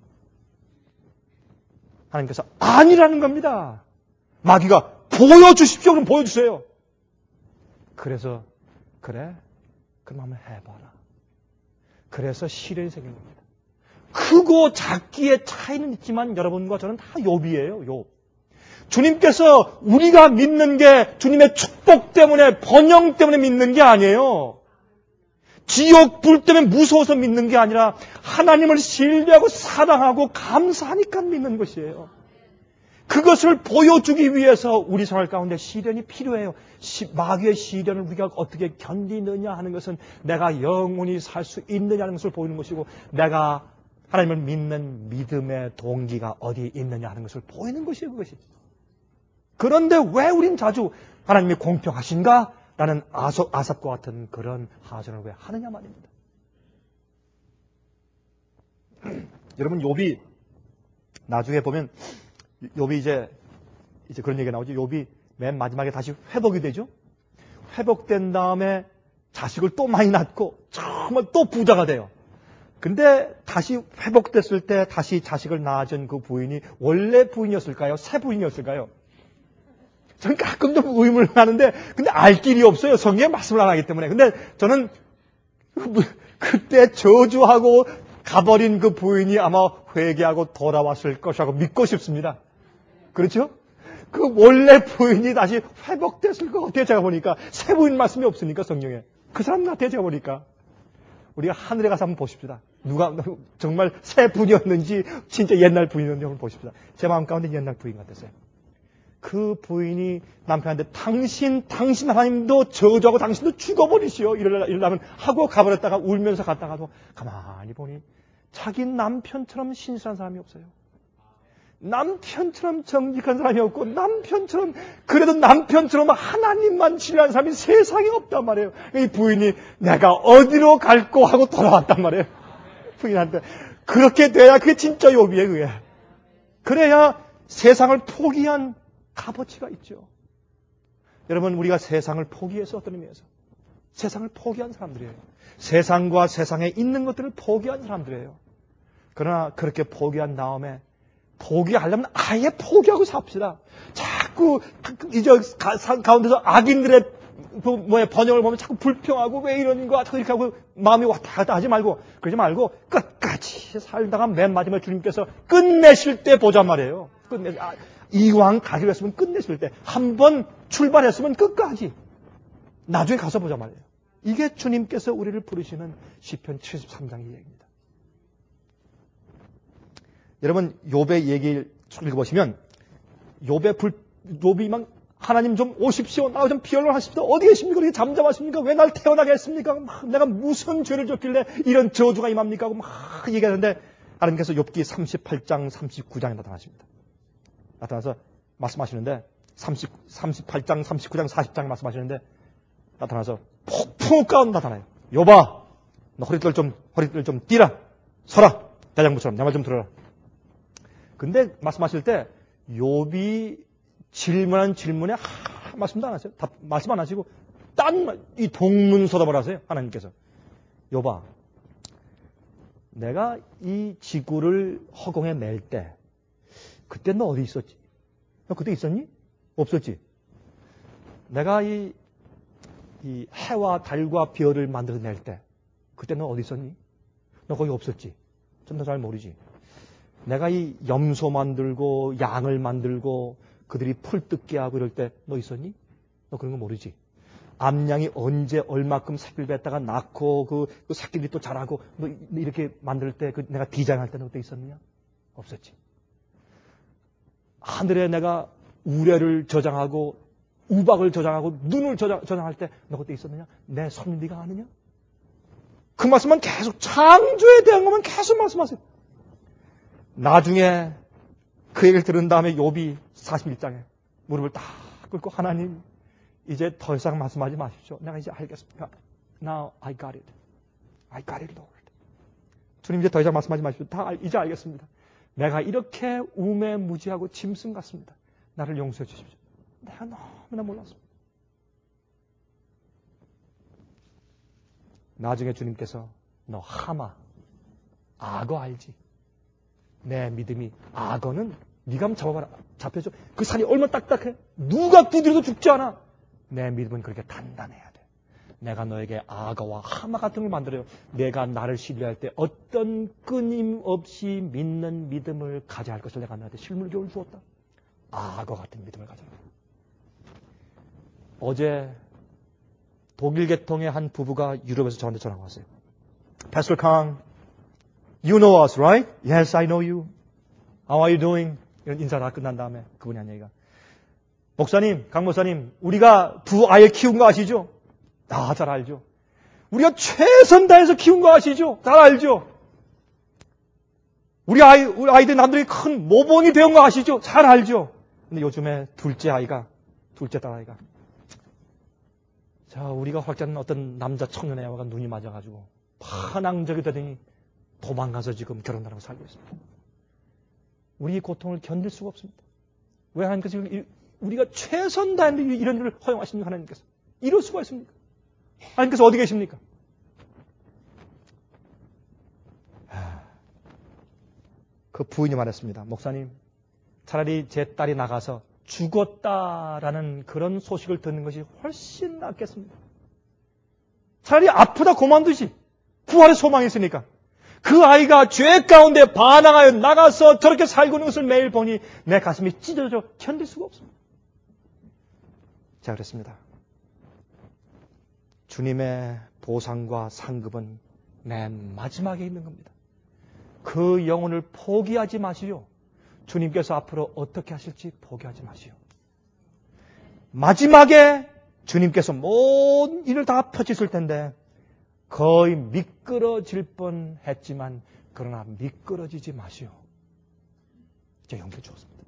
하나님께서 아니라는 겁니다. 마귀가 보여주십시오. 그럼 보여주세요. 그래서 그래? 그럼 한번 해봐라. 그래서 시련이 생긴 겁니다. 크고 작기의 차이는 있지만 여러분과 저는 다 욥이에요. 욥. 주님께서 우리가 믿는 게 주님의 축복 때문에 번영 때문에 믿는 게 아니에요. 지옥 불 때문에 무서워서 믿는 게 아니라 하나님을 신뢰하고 사랑하고 감사하니까 믿는 것이에요. 그것을 보여주기 위해서 우리 생활 가운데 시련이 필요해요. 시, 마귀의 시련을 우리가 어떻게 견디느냐 하는 것은 내가 영원히 살 수 있느냐는 것을 보이는 것이고 내가 하나님을 믿는 믿음의 동기가 어디 있느냐 하는 것을 보이는 것이에요. 그것이. 그런데 왜 우린 자주 하나님이 공평하신가? 라는 아삽과 같은 그런 하소연을 왜 하느냐 말입니다. 여러분, 욥이 나중에 보면 욥이 이제 이제 그런 얘기가 나오죠. 욥이 맨 마지막에 다시 회복이 되죠. 회복된 다음에 자식을 또 많이 낳고 정말 또 부자가 돼요. 근데 다시 회복됐을 때 다시 자식을 낳아준 그 부인이 원래 부인이었을까요? 새 부인이었을까요? 저는 가끔 좀 의문을 하는데 근데 알 길이 없어요. 성경에 말씀을 안 하기 때문에. 근데 저는 그때 저주하고 가버린 그 부인이 아마 회개하고 돌아왔을 것이라고 믿고 싶습니다. 그렇죠? 그 원래 부인이 다시 회복됐을 것 같아요. 제가 보니까 새 부인 말씀이 없으니까 성경에. 그 사람 같아요. 제가 보니까. 우리가 하늘에 가서 한번 보십시다. 누가 정말 새 부인이었는지 진짜 옛날 부인이었는지 한번 보십시다. 제 마음 가운데 옛날 부인 같았어요. 그 부인이 남편한테 당신, 당신 하나님도 저주하고 당신도 죽어버리시오. 이러려, 이러려면 하고 가버렸다가 울면서 갔다가도 가만히 보니 자기 남편처럼 신실한 사람이 없어요. 남편처럼 정직한 사람이 없고 남편처럼 그래도 남편처럼 하나님만 신뢰하는 사람이 세상에 없단 말이에요. 이 부인이 내가 어디로 갈꼬 하고 돌아왔단 말이에요. 부인한테. 그렇게 돼야 그게 진짜 욥이에요. 그게. 그래야 세상을 포기한 값어치가 있죠. 여러분 우리가 세상을 포기해서 어떤 의미에서 세상을 포기한 사람들이에요. 세상과 세상에 있는 것들을 포기한 사람들이에요. 그러나 그렇게 포기한 다음에 포기하려면 아예 포기하고 삽시다. 자꾸 이제 가운데서 악인들의 뭐야 번영을 보면 자꾸 불평하고 왜 이러는 거야 자꾸 이렇게 하고 마음이 왔다 갔다 하지 말고 그러지 말고 끝까지 살다가 맨 마지막에 주님께서 끝내실 때 보자 말이에요. 끝내 아, 이왕 가기로 했으면 끝내실 때 한 번 출발했으면 끝까지 나중에 가서 보자 말이에요. 이게 주님께서 우리를 부르시는 시편 칠십삼 장의 얘기입니다. 여러분 욥의 얘기를 읽어보시면 욥의 불, 욥이 막 하나님 좀 오십시오. 나 좀 비열을 하십시오. 어디 계십니까? 그렇게 잠잠하십니까? 왜 날 태어나게 했습니까? 막 내가 무슨 죄를 졌길래 이런 저주가 임합니까? 하고 막 얘기하는데 하나님께서 욥기 삼십팔 장 삼십구 장에 나타나십니다. 나타나서 말씀하시는데 삼십, 삼십팔 장 삼십구 장 사십 장 말씀하시는데 나타나서 폭풍 가운데 나타나요. 욥아 너 허리띠를 좀 허리띠를 좀 띠라 서라 대장부처럼 내 말 좀 들어라. 근데 말씀하실 때 욥이 질문한 질문에 하, 말씀도 안 하세요. 답, 말씀 안 하시고 딴 이 동문서답을 하세요. 하나님께서. 욥아 내가 이 지구를 허공에 맬 때 그때 너 어디 있었지? 너 그때 있었니? 없었지? 내가 이, 이 해와 달과 별을 만들어낼 때 그때 너 어디 있었니? 너 거기 없었지? 좀 더 잘 모르지? 내가 이 염소 만들고 양을 만들고 그들이 풀 뜯게 하고 이럴 때 너 있었니? 너 그런 거 모르지? 암양이 언제 얼마큼 새끼를 뱉다가 낳고 그, 그 새끼들이 또 자라고 너 이렇게 만들 때 그 내가 디자인할 때 너 그때 있었느냐? 없었지. 하늘에 내가 우레를 저장하고 우박을 저장하고 눈을 저장, 저장할 때 너 그때 있었느냐? 내 손 네가 아느냐? 그 말씀만 계속 창조에 대한 것만 계속 말씀하세요. 나중에 그 얘기를 들은 다음에 욥이 사십일 장에 무릎을 딱 꿇고 하나님 이제 더 이상 말씀하지 마십시오. 내가 이제 알겠습니다. Now I got it. I got it, Lord. 주님 이제 더 이상 말씀하지 마십시오. 다 이제 알겠습니다. 내가 이렇게 우매무지하고 짐승 같습니다. 나를 용서해 주십시오. 내가 너무나 몰랐습니다. 나중에 주님께서 너 하마, 악어 알지? 내 믿음이 악어는 네가 한번 잡아봐라. 잡혀줘. 그 살이 얼마나 딱딱해. 누가 두드려도 죽지 않아. 내 믿음은 그렇게 단단해야 돼. 내가 너에게 악어와 하마 같은 걸 만들어요. 내가 나를 신뢰할 때 어떤 끊임없이 믿는 믿음을 가져야 할 것을 내가 너한테 실물교훈을 주었다. 악어 같은 믿음을 가져라. 어제 독일 계통의 한 부부가 유럽에서 저한테 전화가 왔어요. Pastor Kang, you know us, right? Yes, I know you. How are you doing? 이런 인사 다 끝난 다음에 그분이 한 얘기가 목사님, 강 목사님, 우리가 두 아이를 키운 거 아시죠? 아, 잘 알죠. 우리가 최선 다해서 키운 거 아시죠? 잘 알죠. 우리 아이, 우리 아이들 남들이 큰 모범이 되온 거 아시죠? 잘 알죠. 근데 요즘에 둘째 아이가, 둘째 딸 아이가 자, 우리가 활자는 어떤 남자 청년애와가 눈이 맞아가지고 반항적이 되더니 도망가서 지금 결혼하고 살고 있습니다. 우리의 고통을 견딜 수가 없습니다. 왜 하나님께서 우리가 최선 다했는데 이런 일을 허용하십니까? 하나님께서. 이럴 수가 있습니까? 하나님께서 어디 계십니까? 그 부인이 말했습니다. 목사님, 차라리 제 딸이 나가서 죽었다라는 그런 소식을 듣는 것이 훨씬 낫겠습니다. 차라리 아프다 고만두지. 부활의 소망이 있으니까. 그 아이가 죄 가운데 반항하여 나가서 저렇게 살고 있는 것을 매일 보니 내 가슴이 찢어져 견딜 수가 없습니다. 제가 그랬습니다. 주님의 보상과 상급은 맨 마지막에 있는 겁니다. 그 영혼을 포기하지 마시오. 주님께서 앞으로 어떻게 하실지 포기하지 마시오. 마지막에 주님께서 모든 일을 다 펴주실 텐데 거의 미끄러질 뻔했지만 그러나 미끄러지지 마시오. 제 용기 주었습니다.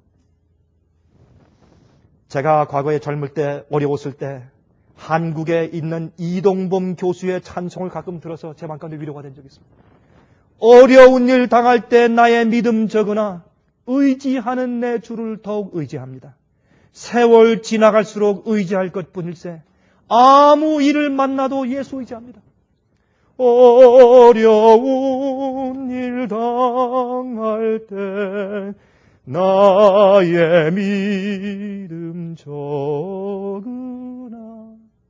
제가 과거에 젊을 때 어려웠을 때 한국에 있는 이동범 교수의 찬송을 가끔 들어서 제 마음 가운데 위로가 된 적이 있습니다. 어려운 일 당할 때 나의 믿음 적으나 의지하는 내 주를 더욱 의지합니다. 세월 지나갈수록 의지할 것뿐일세 아무 일을 만나도 예수 의지합니다. 어려운 일 당할 때 나의 믿음 적으나.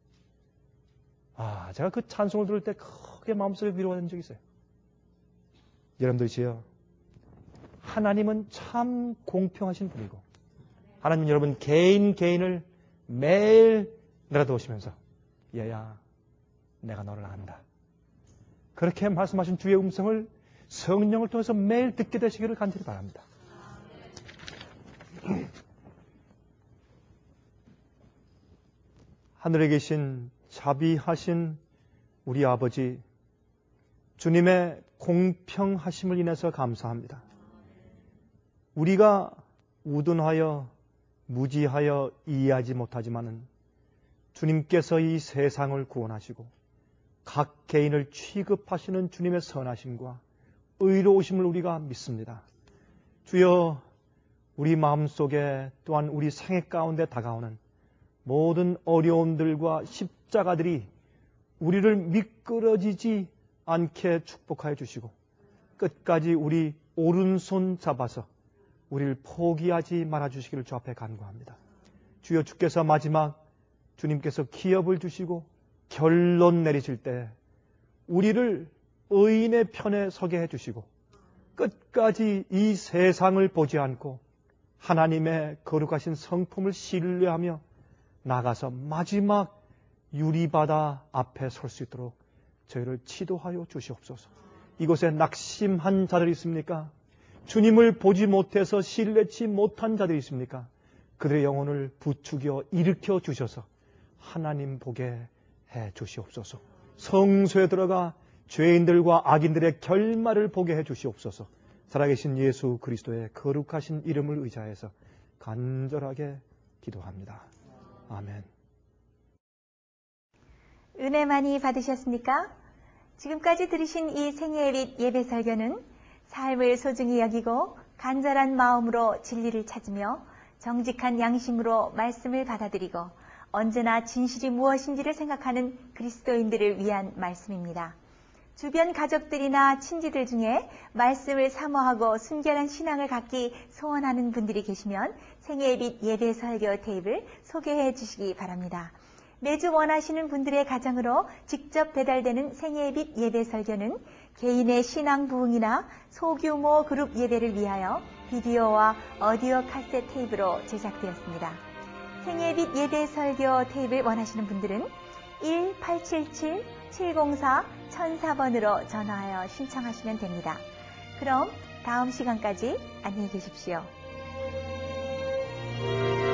아, 제가 그 찬송을 들을 때 크게 마음속에 위로가 된 적이 있어요. 여러분들이지요, 하나님은 참 공평하신 분이고 하나님 여러분 개인 개인을 매일 내려놓으시면서 얘야 내가 너를 안다. 그렇게 말씀하신 주의 음성을 성령을 통해서 매일 듣게 되시기를 간절히 바랍니다. 하늘에 계신 자비하신 우리 아버지, 주님의 공평하심을 인해서 감사합니다. 우리가 우둔하여 무지하여 이해하지 못하지만은 주님께서 이 세상을 구원하시고 각 개인을 취급하시는 주님의 선하심과 의로우심을 우리가 믿습니다. 주여, 우리 마음속에 또한 우리 생애 가운데 다가오는 모든 어려움들과 십자가들이 우리를 미끄러지지 않게 축복하여 주시고 끝까지 우리 오른손 잡아서 우리를 포기하지 말아주시기를 주 앞에 간구합니다. 주여, 주께서 마지막 주님께서 기업을 주시고 결론 내리실 때 우리를 의인의 편에 서게 해주시고 끝까지 이 세상을 보지 않고 하나님의 거룩하신 성품을 신뢰하며 나가서 마지막 유리바다 앞에 설 수 있도록 저희를 치도하여 주시옵소서. 이곳에 낙심한 자들이 있습니까? 주님을 보지 못해서 신뢰치 못한 자들이 있습니까? 그들의 영혼을 부추겨 일으켜 주셔서 하나님 보게 해 주시옵소서. 성소에 들어가 죄인들과 악인들의 결말을 보게 해 주시옵소서. 살아계신 예수 그리스도의 거룩하신 이름을 의지하여서 간절하게 기도합니다. 아멘. 은혜 많이 받으셨습니까? 지금까지 들으신 이 생애의 예배 설교는 삶을 소중히 여기고 간절한 마음으로 진리를 찾으며 정직한 양심으로 말씀을 받아들이고 언제나 진실이 무엇인지를 생각하는 그리스도인들을 위한 말씀입니다. 주변 가족들이나 친지들 중에 말씀을 사모하고 순결한 신앙을 갖기 소원하는 분들이 계시면 생애빛 예배 설교 테이프를 소개해 주시기 바랍니다. 매주 원하시는 분들의 가정으로 직접 배달되는 생애빛 예배 설교는 개인의 신앙 부흥이나 소규모 그룹 예배를 위하여 비디오와 오디오 카세트 테이프로 제작되었습니다. 생애빛 예배 설교 테이프를 원하시는 분들은 일 팔칠칠 칠공사 천사 번으로 전화하여 신청하시면 됩니다. 그럼 다음 시간까지 안녕히 계십시오.